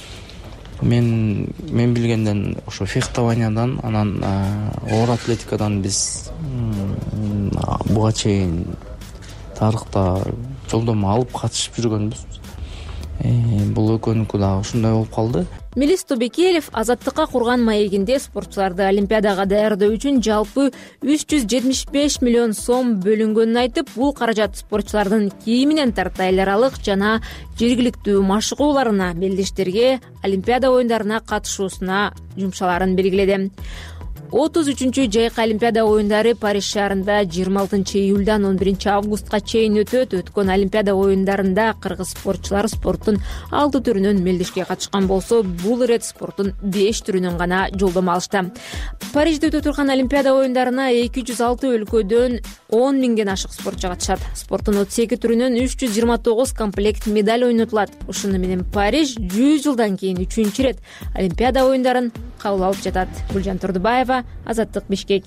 мен билгенден ошо фехтованиядан, анан оор атлетикадан биз буга чейин тарыхта жолдомо алып катышып жүргөнбүз. Бул экөөнүкү дагы ушундай болуп калды. Милис Тобекелов азаттыкка курган маегинде спортчуларды Олимпиадага даярдоо үчүн жалпы 375 миллион сом бөлүнгөнүн айтып, бул каражат спортчулардын кийиминен тарта эл аралык жана жергиликтүү машыгууларына, мелдештерге, Олимпиада оюндарына катышуусуна жумшаларын белгиледи. 33-чү жайкы Олимпиада оюндары Париж шаарында 26 июлдан 11 августка чейин өтөт. Өткөн Олимпиада оюндарында кыргыз спортчулар спорттун 6 түрүнөн мелдешке катышкан болсо, бул ирет спорттун 5 түрүнөн гана жолдомо алышты. Парижде өтө турган Олимпиада оюндарына 206 өлкөдөн 10 миңден ашык спортчу катышат. Спорттун 32 түрүнөн 329 комплект медаль ойнотулат. Ушуну менен Париж 100 жылдан кийин 3-чү ирет Олимпиада оюндарын кабыл алып жатат. Гүлжан Турдубаева, Азаттык, Бишкек.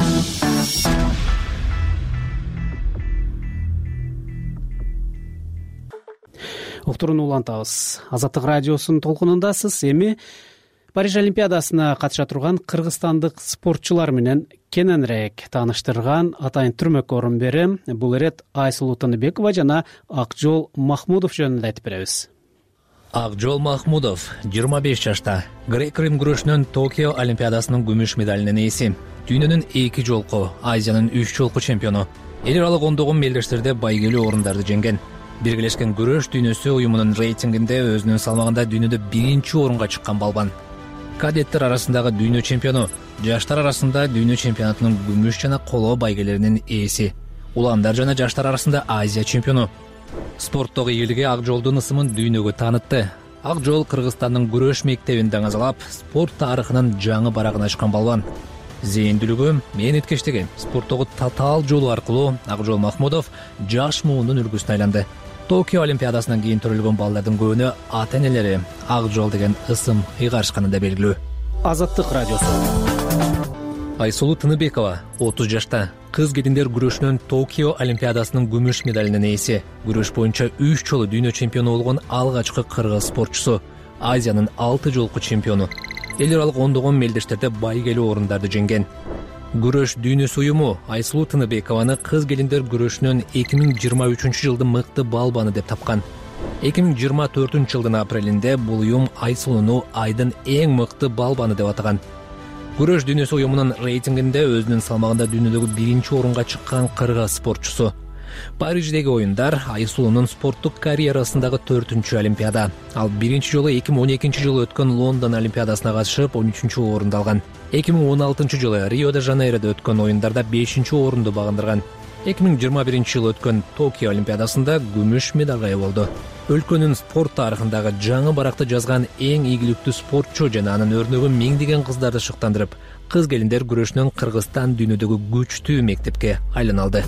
Уктурууну улантабыз. Азаттык радиосунун толкунундасыз. Эми Париж Олимпиадасына катыша турган кыргызстандык спортчулар менен кененирээк тааныштырган атайын түрмөккө орун берем. Бул ирет Айсулуу Тыныбекова жана Акжол Махмудов жөнүндө айтып беребиз. Акжол Махмудов 25 жашта. Грек-рим күрөшүнөн Токио Олимпиадасынын күмүш медалинин ээси. Дүйнөнүн 2 жолку, Азиянын 3 жолку чемпиону. Эл аралык ондогон мелдештерде байгелүү орундарды жеңген. Биргелешкен күрөш дүйнөсү уюмунун рейтингинде өзүнүн салмагында дүйнөдө 1-чи орунга чыккан балбан. Кадеттер арасындагы дүйнө чемпиону, жаштар арасында дүйнө чемпионатынын күмүш жана коло байгелеринин ээси. Уландар жана жаштар арасында Азия чемпиону. Спорттогу ийгилиги Акжолдун ысымын дүйнөгө таанытты. Акжол Кыргызстандын күрөш мектебин даңазалап, спорт тарыхынын жаңы барагын ачкан балбан. Зээндүүлүгү, мээнеткечтиги, спорттогу татаал жолу аркылуу Акжол Махмудов жаш муунун үлгүсүнө айланды. Токио Олимпиадасынан кийин төрөлгөн балдардын көбүнө ата-энелери Акжол деген ысым ыйгарышканы да белгилүү. Азаттык радиосу. Айсулуу Тыныбекова 30 жашта. Кыз келиндер күрөшүнөн Токио Олимпиадасынын күмүш медалинин ээси. Күрөш боюнча 3 жолу дүйнө чемпиону болгон алгачкы кыргыз спортчусу. Азиянын 6 жолку чемпиону. Эл аралык ондогон мелдештерде байгелүү орундарды жеңген. Күрөш дүйнөсү уюму Айсулуу Тыныбекованы кыз келиндер күрөшүнөн 2023 жылдын мыкты балбаны деп тапкан. 2024 жылдын апрелинде бул уюм Айсулууну айдын эң мыкты балбаны деп атаган. Күрөш дүйнөсү уюмунун рейтингинде өзүнүн салмагында дүйнөдөгү 1-чи орунга чыккан кыргыз спортчусу. Париждеги оюндар Айсулуунун спорттук карьерасындагы 4-чү Олимпиада. Ал 1-чи жолу 2012 жылы өткөн Лондон Олимпиадасына катышып 13-чү орунду алган. 2016 жылы Рио-де-Жанейрода өткөн оюндарда 5-чи орунду багындырган. 2021 жылы өткөн Токио Олимпиадасында күмүш медалга ээ болду. Өлкөнүн спорт тарыхындагы жаңы баракты жазган эң ийгиликтүү спортчу жана анын өрнөгүн миңдеген кыздарды шыктандырып, кыз келиндер күрөшүнөн Кыргызстан дүйнөдөгү күчтүү мектепке айлана алды.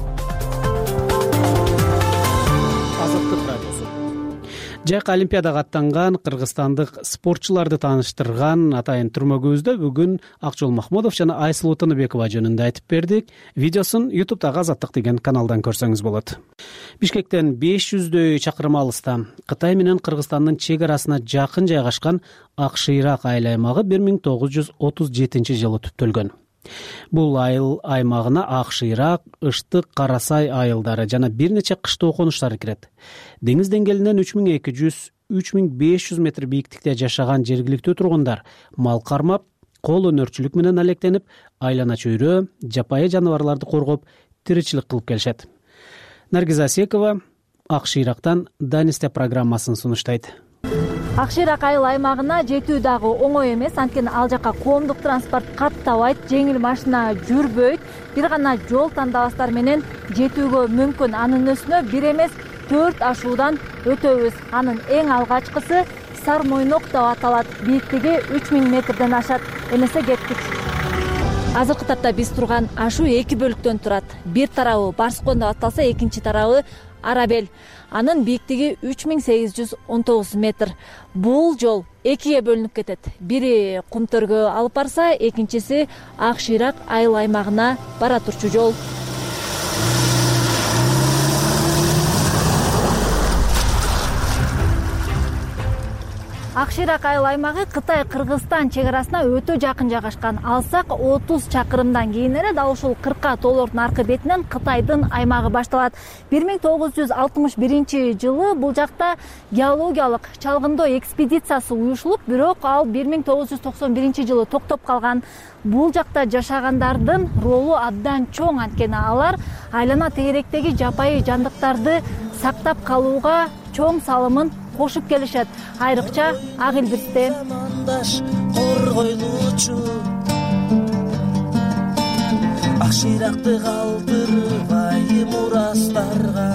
Жайкы Олимпиадага аттанган кыргызстандык спортчуларды тааныштырган атайын түрмөгүбүздө бүгүн Акжол Махмудов жана Айсулуу Тыныбекова жөнүндө айтып бердик. Видеосун YouTube'дагы Азаттык деген каналдан көрсөңүз болот. Бишкектен 500дөй чакырым алыста Кытай менен Кыргызстандын чек арасына жакын жайгашкан Ак Шыйрак айыл аймагы 1937 жылы түптөлгөн. Бул айыл аймагына Ак Шыйрак, Ыштык, Карасай айылдары жана бир нече кыштоо конуштар кирет. Деңиз деңгээлинен 3200-3500 метр бийиктикте жашаган жергиликтүү тургундар мал кармап, кол өнөрчүлүк менен алектенип, айлана чөйрө, жапайы жаныбарларды коргоп, тиричилик кылып келишет. Наргиз Асекова Ак Шыйрактан Данисте программасын сунуштайт. Ак Шыйрак айыл аймагына жетүү дагы оңой эмес, анткени ал жака коомдук транспорт каттабайт, жеңил машина жүрбөйт. Бир гана жол тандабастар менен жетүүгө мүмкүн. Анын үстүнө бир эмес 4 ашуудан өтөбүз. Анын эң алгачкысы Сармойнок деп аталат. Бийиктиги 3000 метрден ашат. Эмесе кеттик. Азыркы тапта биз турган ашуу 2 бөлүктөн турат. Бир тарабы Барскон деп аталса, экинчи тарабы Арабел. Анын бийиктиги 3819 метр. Бул жол 2ге бөлүнүп кетет. Бири Кумтөргө алып барса, экинчиси Ак Шыйрак айыл аймагына бара турчу жол. Ак Акширак айыл аймагы Кытай-Кыргызстан чек арасына өтө жакын жайгашкан. Алсак 30 чакырымдан кийин эле дал ушул Кырка тоолордун аркы бетинен Кытайдын аймагы башталат. 1961 жылы бул жакта геологиялык чалгындоо экспедициясы уюшулуп, бирок ал 1991 жылы токтоп калган. Бул жакта жашагандардын ролу абдан чоң, анткени алар айлана тегеректеги жапайы жандыктарды сактап калууга чоң салымын кошуп келишет. Айрыкча ак илбирсте. Коргойлуучу Акширакты калтырбай мурастарга,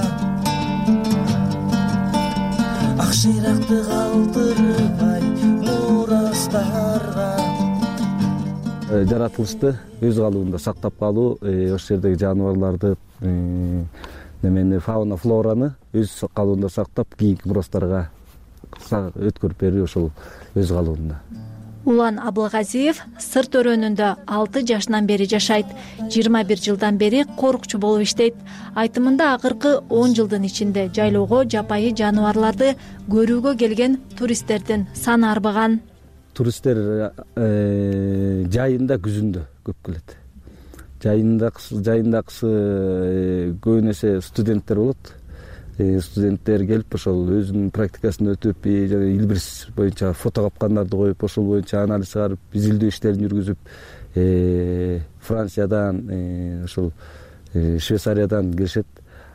Акширакты калтырбай мурастарга. Жаратылышты өз калыбында сактап калуу, ошол жердеги жаныбарларды, фауна флораны өз калыбында сактап, кийинки мурастарга өткөрүп берүү ошол өз калыбында. Улан Абылгазиев Сыр төрөнүндө 6 жашынан бери жашайт. 21 жылдан бери корукчу болуп иштейт. Айтымында акыркы 10 жылдын ичинде жайлоого жапайы жаныбарларды көрүүгө келген туристтердин саны арбыган. Туристтер жайында, күзүндө көп келет. Жайындакысы көбүн эсе студенттер болот. Студенттер келип ошол өзүнүн практикасын өтүп, жана илбирс боюнча фото капкандарды коюп, ошол боюнча анализ чыгарып, изилдөө иштерин жүргүзүп, Франциядан, ошол Швейцариядан келишет.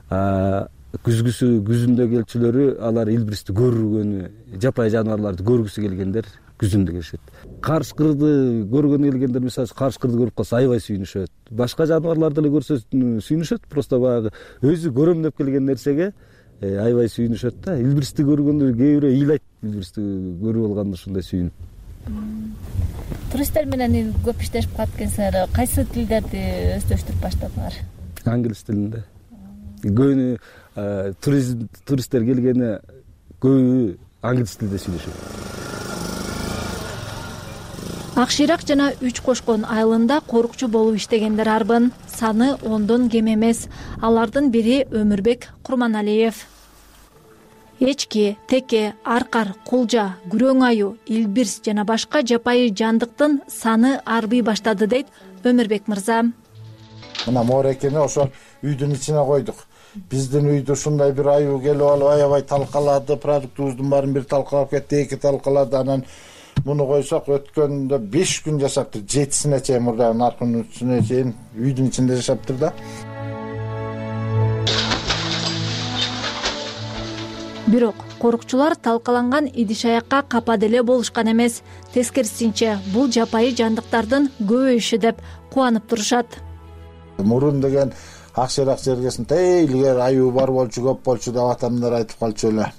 Күзүндө келчүлөрү алар илбирсти көргөнү, жапайы жаныбарларды көргүсү келгендер күзүндө келишет. Карышкырды көргөнү келгендер, мисалы, карышкырды көрүп калса аябай сүйүнүшөт. Башка жаныбарларды эле көрсө сүйүнүшөт, просто баягы өзү көрөм деп келген нерсеге аябай сүйүнүшөт да. Илбирсти көргөндө кээ бирөө ыйлайт, илбирсти көрүп алганда ушундай сүйүнүп. Туристтер менен көп иштешип калат экенсиңер. Кайсы тилдерди өздөштүрүп баштадыңар? Англис тилинде. Көбүнө туристтер келгени көбү англис тилинде сүйлөшөт. Акширак жана Үч Кошкон айылында корукчу болуп иштегендер арбын. Саны 10дон кем эмес. Алардын бири Өмүрбек Курманалиев. Эчки, теке, аркар, кулжа, күрөң аю, илбирс жана башка жапайы жандыктын саны арбый баштады дейт Өмүрбек мырза. Мына морекени ошо үйдүн ичине койдук. Биздин үйдө ушундай бир аю келип алып аябай талкалады, продуктубуздун баарын бир талкалап кетти, эки талкалады. Анан муну койсок өткөндө 5 күн жашаптыр, 7-сине чейин мурдагы наркынын үстүнө чейин үйдүн ичинде жашаптыр да. Бирок корукчулар талкаланган идиш аякка капа деле болушкан эмес. Тескерисинче, бул жапайы жандыктардын көбөйүшү деп кубанып турушат. Мурун деген Акширак жергесинде илгери аю бар болчу, көп болчу деп атамдар айтып калчу эле.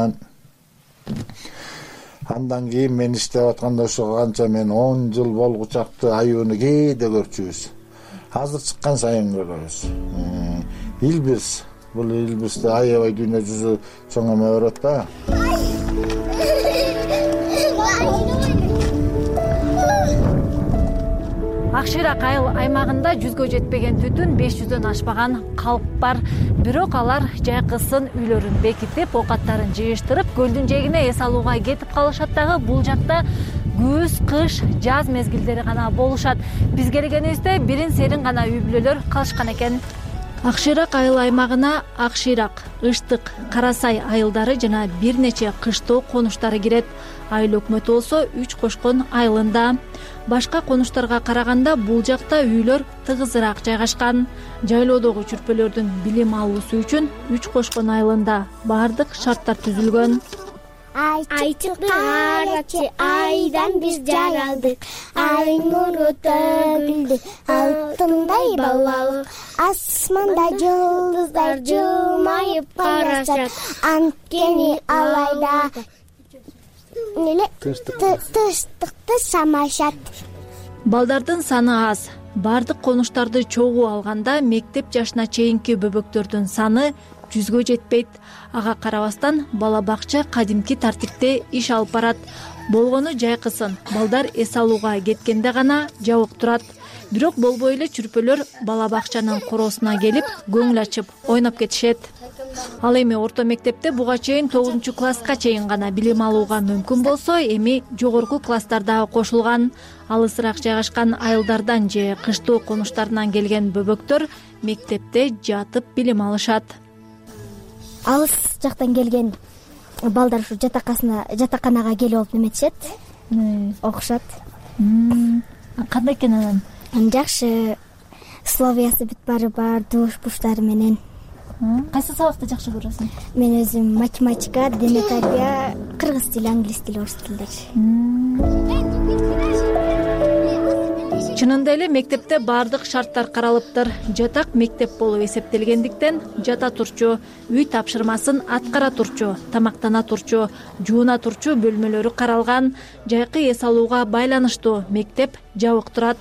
Андан кийин мен иштеп атканда ошо канча мен 10 жыл болгучакты аюуну кээде көрчүбүз. Азыр чыккан сайын көрөбүз. Илбирс, бул илбирсте аябай дүйнө жүзү чоң эме өрөт да. Акширак айыл аймагында 100гө жетпеген түтүн, 500дөн ашпаган калк бар. Бирок алар жайкысын үйлөрүн бекитип, оокаттарын жыйыштырып, көлдүн жээгине эс алууга кетип калышат дагы. Бул жакта күз, кыш, жаз мезгилдери гана болушат. Биз келгенибизде бирин серин гана үй бүлөлөр калышкан экен. Акширак айыл аймагына Акширак, Ыштык, Карасай айылдары жана бир нече кыштоо конуштары кирет. Айыл өкмөтү болсо Үч Кошкон айылында. Башка конуштарга караганда бул жакта үйлөр тыгызыраак жайгашкан. Жайлоодогу чүрпөлөрдүн билим алуусу үчүн Үч Кошкон айылында баардык шарттар түзүлгөн. Айчыкты арачы айдан биз жаралдык, ай нуру төгүлдү алтындай балалык, асманда жылдыздар жылмайып карашат, анткени алайда тынчтыкты самашат. Балдардын саны аз. Бардык конуштарды чогуу алганда мектеп жашына чейинки бөбөктөрдүн саны 100гө жетпейт. Ага карабастан бала бакча кадимки тартипте иш алып барат. Болгону жайкысын балдар эс алууга кеткенде гана жабык турат. Бирок болбой эле чүрпөлөр бала бакчанын короосуна келип көңүл ачып ойноп кетишет. Ал эми орто мектепте буга чейин 9-класска чейин гана билим алууга мүмкүн болсо, эми жогорку класстарда кошулган. Алысыраак жайгашкан айылдардан же кыштоо конуштарынан келген бөбөктөр мектепте жатып билим алышат. Алыс жактан келген балдар ушу жатаканага келип алып неметишет, окушат. Кандай экен анан? Жакшы, словиясы бүт баары бар, душ буштары менен. Кайсы сабакты жакшы көрөсүң? Мен өзүм математика, дене тарбия, кыргыз тили, англис тили, орус тилдер. Чынында эле мектепте баардык шарттар каралыптыр. Жатак мектеп болуп эсептелгендиктен жата турчу, үй тапшырмасын аткара турчу, тамактана турчу, жууна турчу бөлмөлөрү каралган. Жайкы эс алууга байланыштуу мектеп жабык турат.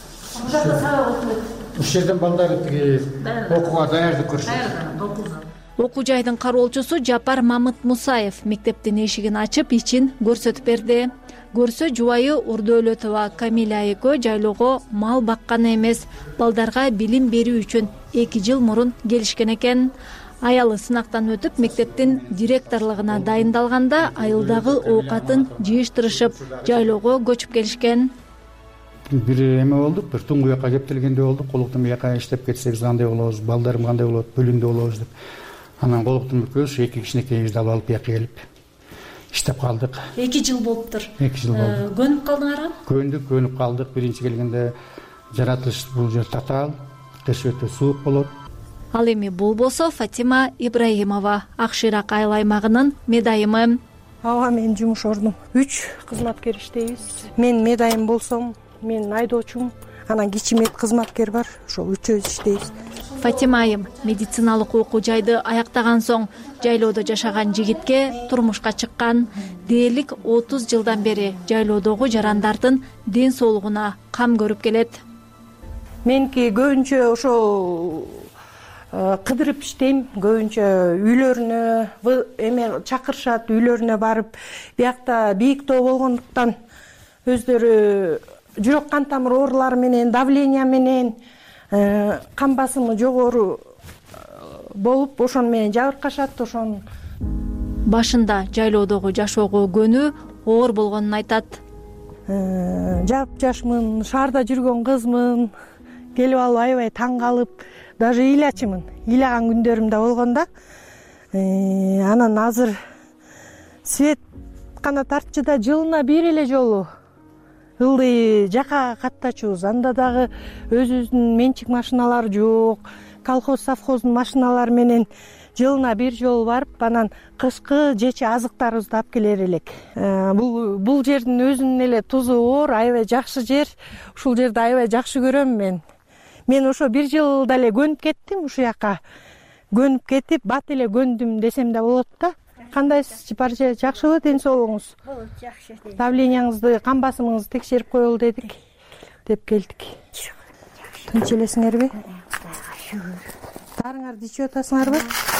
Ушул жерден балдар окууга даярдык көрүшөт. Окуу жайдын кароолчусу Жапар Мамыт Мусаев мектептин эшигин ачып, ичин көрсөтүп берди. Көрсө жубайы Урдөөлөтова Камиля экөө жайлоого мал бакканы эмес, балдарга билим берүү үчүн 2 жыл мурун келишкен экен. Аялы сынактан өтүп мектептин директорлугуна дайындалганда айылдагы оокатын жыйыштырышып, жайлоого көчүп келишкен. Бир эме болдук, бир туңгу жака кептелгенде болдук. Колуктун жака иштеп кетсек кандай болобуз, балдарым кандай болот, бөлүндө болобуз деп. Анан колуктун экөөбүз 2 кичинекейибизди алып бияка келип иштеп калдык. 2 жыл болуптур. 2 жыл болду. Көнүп калдыңарбы? Көнүп калдык. Биринчи келгенде жаратылыш бул жер татаал, кыш өтө суук болот. Ал эми бул болсо Фатима Ибраимова, Акширак айыл аймагынын медайымы. Ага, менин жумуш ордум. 3 кызматкер иштейбиз. Мен медайым болсом, мен айдоочумун, анан кичи мед кызматкер бар, ошол үчөөбүз иштейбиз. Фатима айым медициналык окуу жайды аяктаган соң жайлоодо жашаган жигитке турмушка чыккан. Дээрлик 30 жылдан бери жайлоодогу жарандардын ден соолугуна кам көрүп келет. Менки көбүнчө ошол кыдырып иштейм, көбүнчө үйлөрүнө эме чакырышат, үйлөрүнө барып, биякта бийик тоо болгондуктан өздөрү жүрөк кан тамыр оорулары менен, давление менен, кан басымы жогору болуп, ошон менен жабыркашат. Ошон башында жайлоодогу жашоого көнүү оор болгонун айтат. Жап-жашмын, шаарда жүргөн кызмын, келип алып аябай таң калып, даже ыйлачымын. Ыйлаган күндөрүм да болгон да. Анан азыр свет гана тартчу да жылына бир эле жолу ылдый жака каттачубуз. Анда дагы өзүбүздүн менчик машиналары жок, колхоз совхоздун машиналары менен жылына бир жолу барып, анан кышкы жечи азыктарыбызды алып келер элек. Бул жердин өзүнүн эле тузу оор, аябай жакшы жер. Ушул жерди аябай жакшы көрөм мен. Мен ошо бир жылда эле көнүп кеттим, ушул жака көнүп кетип, бат эле көндүм десем да болот да. Кандайсыз, барча жакшыбы ден соолугуңуз? Болот, жакшы. Давленияңызды, кан басымыңызды текшерип коелу дедик, деп келдик. Тынч элесиңерби? Дарыңарды ичип атасыңарбы?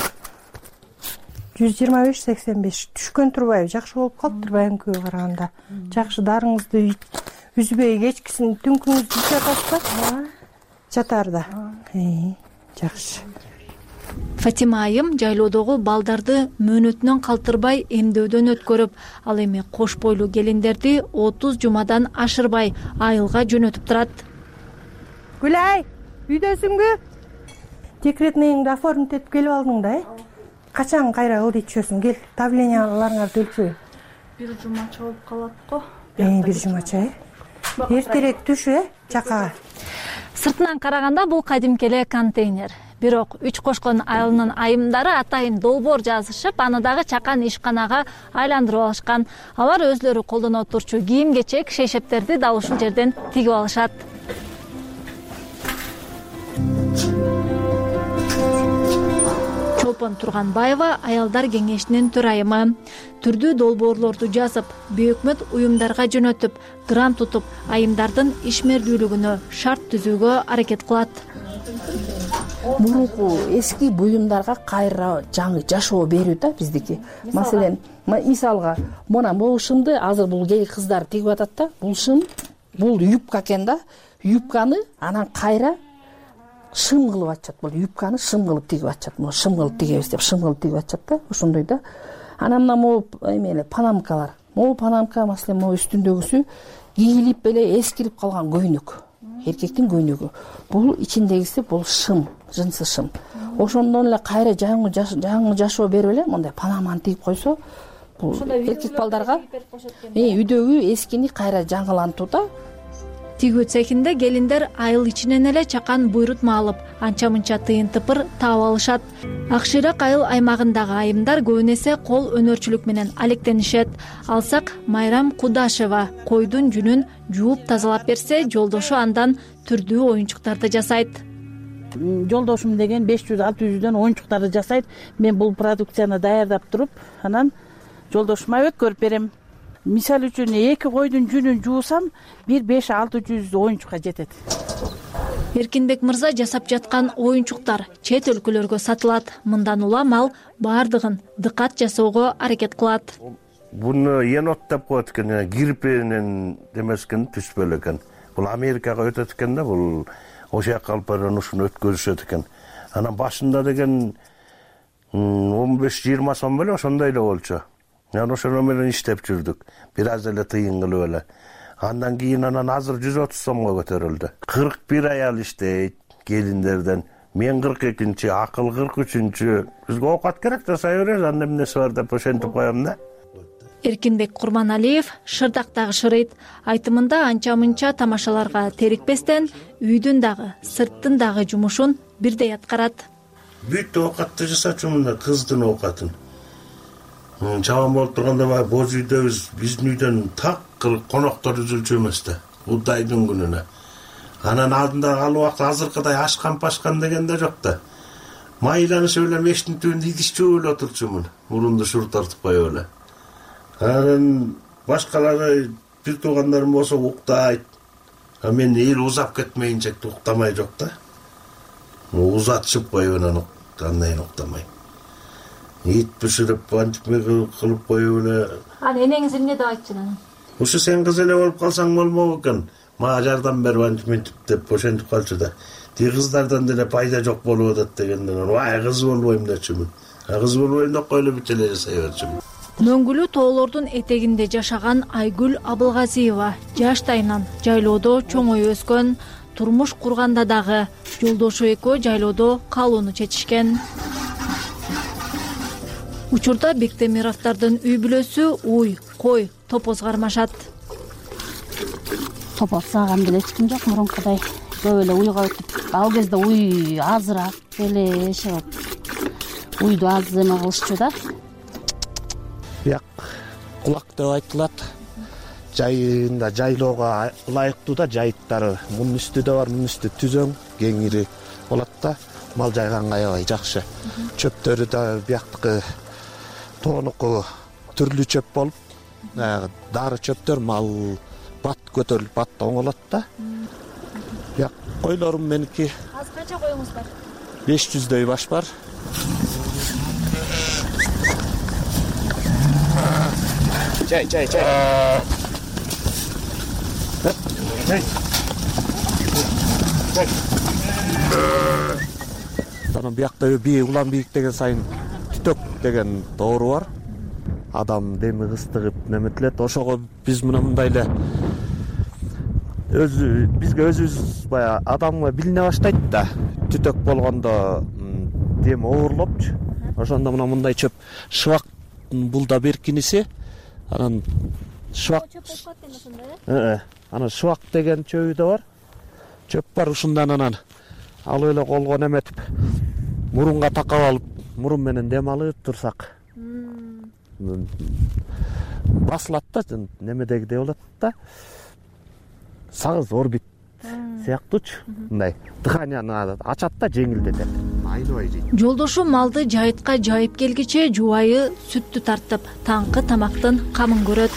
125-85 түшкөн турбайбы? Жакшы болуп калыптыр баягынкыга караганда. Жакшы дарыңызды үзбөй кечкисин түнкүңүздү ичип атасызбы? Жатарда. Жакшы. Фатима айым жайлоодогу балдарды мөөнөтүнөн калтырбай эмдөөдөн өткөрүп, ал эми кош бойлуу келиндерди 30 жумадан ашырбай айылга жөнөтүп турат. Гүлай, үйдөсүңбү? Декретныйыңды оформить этип келип алдың да, Качан кайра ылдый түшөсүң? Кел, давленияларыңарды өлчөйүн. Бир жумача болуп калат го. Бир жумача, эртерээк түш, жакага. Сыртынан караганда бул кадимки эле контейнер. Бирок 3 кошкон айылынын айымдары атайын долбоор жазышып, аны дагы чакан ишканага айландырып алышкан. Алар өзлөрү колдоно турчу кийим-кечек, шейшептерди дал ушул жерден тигип алышат. Чолпон Турганбаева аялдар кеңешинин төрайымы. Түрдүү долбоорлорду жазып, бейөкмөт уюмдарга жөнөтүп, грант утуп, айымдардын ишмердүүлүгүнө шарт түзүүгө аракет кылат. Мурунку эски буюмдарга кайра жаңы жашоо берүү да биздики. Маселен, мисалга, мына могу шымды азыр бул кей кыздар тигип атат да, бул шым, бул юбка экен да. Юбканы анан кайра шым кылып атышат, бул юбканы шым кылып тигип атышат. Мына шым кылып тигебиз деп шым кылып тигип атышат да, ошондой да. Анан мына могу эме панамкалар. Могу панамка, маселен, могу үстүндөгүсү кийилип эле эскирип калган көйнөк. Эркектин көйнөгү. Бул ичиндегиси бул шым, жынсы шым. Ошондон эле кайра жаңы жашоо берип эле мындай панаманы тигип койсо, бул эркек балдарга үйдөгү эскини кайра жаңылантууда. Тигүү цехинде келиндер айыл ичинен эле чакан буйрутма алып, анча-мынча тыйын тыпыр таап алышат. Акшыйрак айыл аймагындагы айымдар көбүнесе кол өнөрчүлүк менен алектенишет. Алсак Майрам Кудашева койдун жүнүн жууп тазалап берсе, жолдошу андан түрдүү оюнчуктарды жасайт. Жолдошум деген 500-600дөн оюнчуктарды жасайт. Мен бул продукцияны даярдап туруп, анан жолдошума өткөрүп берем. Мисал үчүн 2 койдун жүнүн жуусам, 500-600 оюнчукка жетет. Эркинбек мырза жасап жаткан оюнчуктар чет өлкөлөргө сатылат. Мындан улам ал бардыгын дыкат жасоого аракет кылат. Буну енот деп коет экен, кирпинен демескен түспөлө экен. Бул Америкага өтөт экен да, бул ошол жака алып барып ушуну өткөрүшөт экен. Анан башында деген 15-20 сом беле ошондой эле болчу. Ошону менен иштеп жүрдүк. Бир аз эле тыйын кылып эле. Андан кийин азыр 130 сомго көтөрүлдү. 41 аял иштейт келиндерден. Мен 42-чи, акыл 43-чү. Бизге оокат керек жасай беребиз, анда эмнеси бар деп ошентип коем да. Эркинбек Курманалиев Шырдактагы шырыйт. Айтымында анча-мынча тамашаларга терикпестен үйдүн дагы, сырттын дагы жумушун бирдей аткарат. Бүт оокатты жасачумун да, кыздын оокатын. Чабан болуп турганда боз үйдөбүз, биздин үйдөн так кылып коноктор үзүлчү эмес да, Удайдын күнүнө. Анан алдында ал убакта азыркыдай ашкан пашкан деген да жок да. Майланышып эле мештин түбүндө идиш чууп эле отурчумун, мурунду шур тартып коюп эле. Анан башкалары бир туугандарым болсо уктайт. А мен эл узап кетмейинче уктамай жок да. Узатышып коюп анан андан уктамай. Ит пиширип, антип кылып коюп эле. Аны энеңиз эмне деп айтчу анан? Ушу сен кыз эле болуп калсаң болмок экен. Мага жардам бер, антип деп ошентип калчу да. Тиги кыздардан деле пайда жок болуп атат дегенден, вай кыз болбойм дечүмүн. Кыз болбойм деп койлу бүт эле жасай берчүмүн. Мөңгүлүү тоолордун этегинде жашаган Айгүл Абылгазиева жаштайынан жайлоодо чоңоюп өскөн, турмуш курганда дагы жолдошу экөө жайлоодо калууну чечишкен. Учурда Бектемировдордун үй бүлөсү уй, кой, топоз кармашат. Топоз саган деле эч ким жок, мурункудай көп эле уйга өтүп. Ал кезде уй азыраак эле чыгып, уйду аз эме кылышчу да. Бияк кулак деп айтылат. Жайында жайлоого ылайыктуу да жайыттары. Мунун үстү да бар, мунун үстү түзөң, кеңири болот да. Мал жайганга аябай жакшы. Чөптөрү да бияктыкы тоонуку түрлүү чөп болуп, дары чөптөр, мал бат көтөрүлүп, бат оңолот да. Бияк койлорум меники. Азыр канча коюңуз бар? 500дөй баш бар. Чай. Анан биякта улам бийик деген сайын түтөк деген доору бар. Адам деми кыстыгып неметилет. Ошого биз мындай эле бизге өзүбүз баягы адамга билине баштайт да. Түтөк болгондо дем оорлопчу. Ошондо мындай чөп шыбак, бул да беркиниси. Анан шыбак. Анан шыбак деген чөбү да бар. Чөп бар ушундан анан алып эле колго неметип, мурунга такап алып, мурун менен дем алып турсак. Басылат да, немедегидей болот да. Сагыз орбит сыяктуучу, мындай дыханияны ачат да, жеңилдетет. Айныбай жейт. Жолдошу малды жайытка жайып келгиче жубайы сүттү тартып, таңкы тамактын камын көрөт.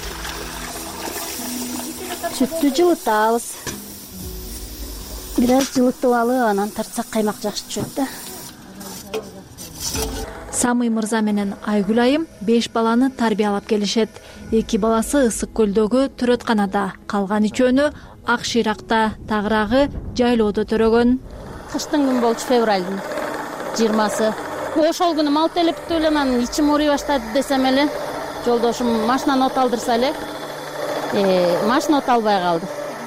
Сүттү жылытабыз. Бир аз жылытып алып, анан тартсак каймак жакшы түшөт да. Самый мырза менен Айгүл айым 5 баланы тарбиялап келишет. 2 баласы Ысык көлдөгү төрөтканада, калган үчөөнү Акшыйракта, тагыраагы жайлоодо төрөгөн. кыштын күнү болчу, февралдын 20-сы. Ошол күнү мал телептип эле анан ичим ооруй баштады десем эле, жолдошум машинаны от алдырса эле, машина от албай калды.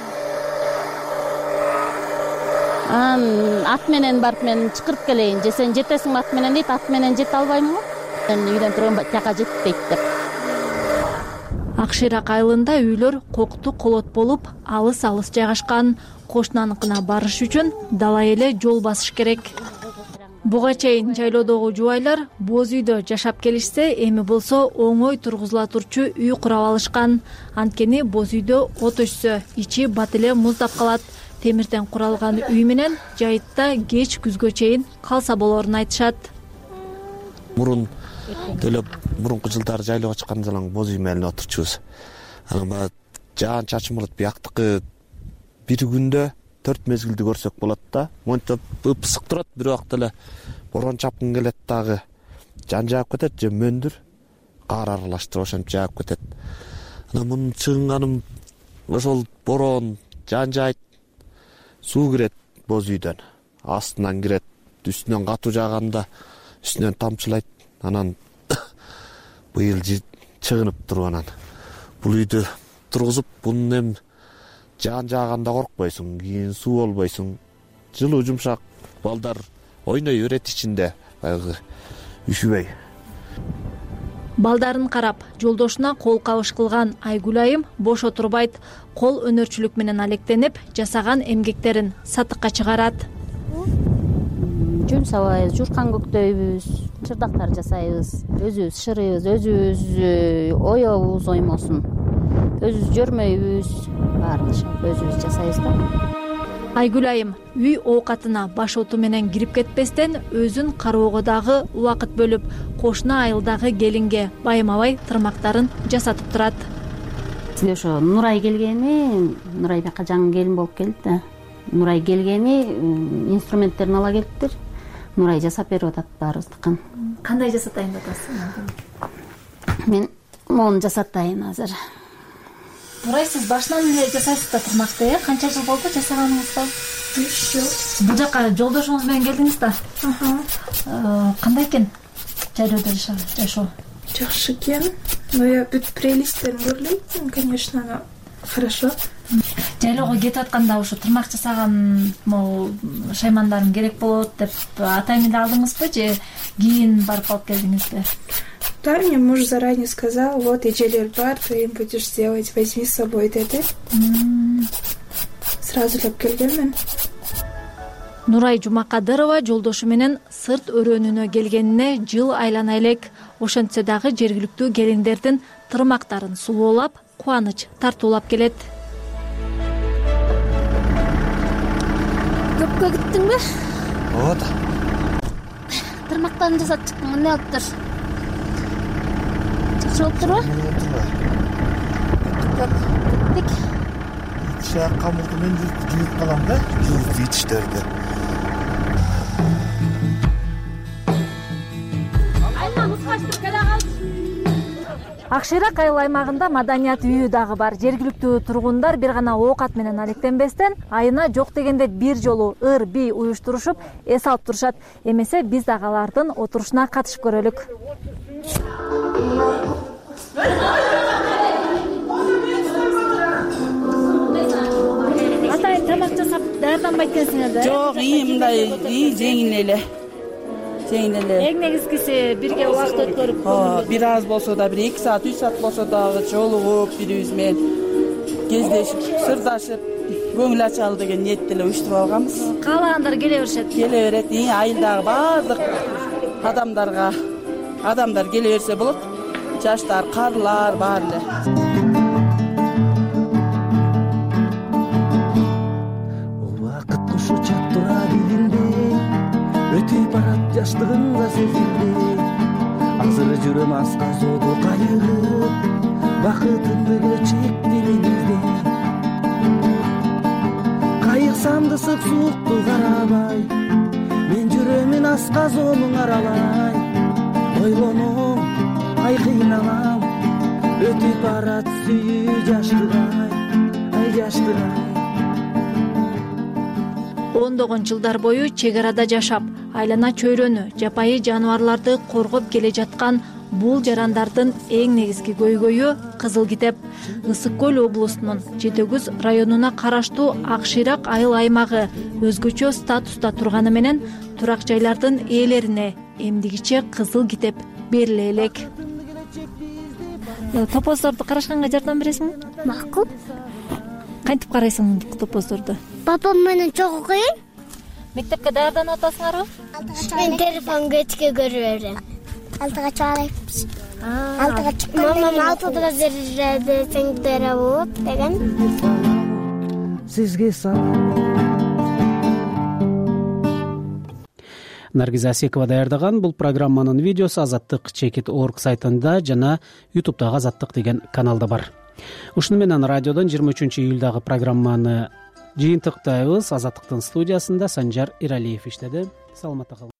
Анан ат менен барып мен чакырып келейин, же сен жетесиңби ат менен дейт, ат менен жете албаймынбы? Мен үйдөн турган жака жетпейт деп. Акшыйрак айылында үйлөр кокту колот болуп, алыс-алыс жайгашкан. Кошунаныкына барыш үчүн дала эле жол басыш керек. Буга чейин жайлоодогу жубайлар боз үйдө жашап келишсе, эми болсо оңой тургузула турчу үй курап алышкан. Анткени боз үйдө от өчсө, ичи бат эле муздап калат. Темирден куралган үй менен жайытта кеч күзгө чейин калса болорун айтышат. Мурун деле мурунку жылдары жайлоого чыккан жалаң боз үй менен отурчубуз. Анан баягы жаан чачым болот, бияктыкы бир күндө 4 мезгилди көрсөк болот да. Монтип ысык турат, бир убакта эле борон чапкын келет дагы. Жан жаап кетет, же мөндүр кар аралаштырып ошентип жаап кетет. Анан мунун чыгынганым ошол борон, жан жайт, суу кирет боз үйдөн. Астынан кирет, үстүнөн катуу жааганда үстүнөн тамчылайт. Анан быйыл чыгынып туруп анан бул үйдү тургузуп, бунун эми жаан жааганда коркпойсуң, кийин суу болбойсуң. Жылуу жумшак, балдар ойной берет ичинде, баягы үшүбөй. Балдарын карап, жолдошуна кол кабыш кылган Айгүл айым бош отурбайт. Кол өнөрчүлүк менен алектенип, жасаган эмгектерин сатыкка чыгарат. Жүн сабайбыз, журкан көктөйбүз, чырдактар жасайбыз, өзүбүз шырыйбыз, өзүбүз оёбуз оймосун, өзүбүз жөрмөйбүз, баарын өзүбүз жасайбыз да. Айгүл айым үй оокатына баш оту менен кирип кетпестен өзүн кароого дагы убакыт бөлүп, кошуна айылдагы келинге байма-бай тырмактарын жасатып турат. Сизде ошо Нурай келгени, Нурай бияка жаңы келин болуп келди да. Нурай келгени инструменттерин ала келиптир. Нурай жасап берип атат баарыбыздыкын. Кандай жасатайын деп атасыз? Мен мону жасатайын азыр. Нурай, сиз башынан эле жасайсыз да тырмакты, канча жыл болду жасаганыңызга? 3 жыл. Бул жака жолдошуңуз менен келдиңиз да. Кандай экен жайлоодо жашоо? Жакшы экен. Но я бүт прелесттерин көрдүм, конечно, она хорошо. Жайлоого кетип атканда ушу тырмак жасаган могу шаймандарым керек болот деп атайын эле алдыңызбы же кийин барып алып келдиңизби? Да, мне муж заранее сказал, вот эжелер бар, ты им будешь делать, возьми с собой деди. Сразу элеп келгенмин. Нурай Жумакадырова жолдошу менен сырт өрөөнүнө келгенине жыл айлана элек. Ошентсе дагы жергиликтүү келиндердин тырмактарын сулуулап, кубаныч тартуулап келет. Көпкө кеттиңби? Ооба. Тырмактарын жасап чыктың, эмне болуптур? Жакшы болуптурбу? Кеттик. Ичи камылды мен жууп калам да, жууп ичтерди. Акшыйрак айыл аймагында маданият үйү дагы бар. Жергиликтүү тургундар бир гана оокат менен алектенбестен, айына жок дегенде бир жолу ыр бий уюштурушуп, эс алып турушат. Эмесе биз дагы алардын отурушуна катышып көрөлүк. Атайын тамак жасап даярданбайт экенсиңер да? Жок, мындай жеңил эле. Эң негизгиси бирге убакыт өткөрүп, бир аз болсо да, бир 2 саат, 3 саат болсо дагы жолугуп, бирибиз менен кездешип, сырдашып, көңүл ачалы деген ниетте эле уюштуруп алганбыз. Каалагандар келе беришет. Келе берет. Айылдагы баардык адамдар келе берсе болот. Жаштар, карлар баары эле. Убакыт кушу чаттыра билинбей, өтүп барат жаштыгымда сезилбей. Азыр жүрөм аска зоодо кайрылып, бакытымды көчөктү менизде. Кайыксамды сык суукту карабай, мен жүрөмүн аска зоонун аралай. Ойлоном, ай кыйналам, өтүп барат сүйүү жаштыгай, ай жаштыгай. ондогон жылдар бою чек арада жашап, айлана чөйрөнү, жапайы жаныбарларды коргоп келе жаткан бул жарандардын эң негизги көйгөйү Кызыл Китеп. Ысык Көл облусунун Жетөгүз районуна караштуу Ак Шыйрак айыл аймагы өзгөчө статуста турганы менен турак жайлардын ээлерине эмдигиче Кызыл Китеп бериле элек. Топоздорду карашканга жардам бересиңби? Макул. Кантип карайсың топоздорду? Папам менен чогуу окуйм. Мектепке даярданып атасыңарбы? Мен телефон кечке көрүп берем. 6-га чыгарайбыз. 6-га чыкканда мамам 6-да берди, сеңдер болот деген. Сизге сау. Наргиз Асекова даярдаган бул программанын видеосу Азаттык.org сайтында жана YouTube'дагы Азаттык деген каналда бар. Ушуну менен радиодон 23 июлдагы программаны жыйынтыктайбыз. Азаттыктын студиясында Санжар Иралиев иштеди. Саламатта калыңыз.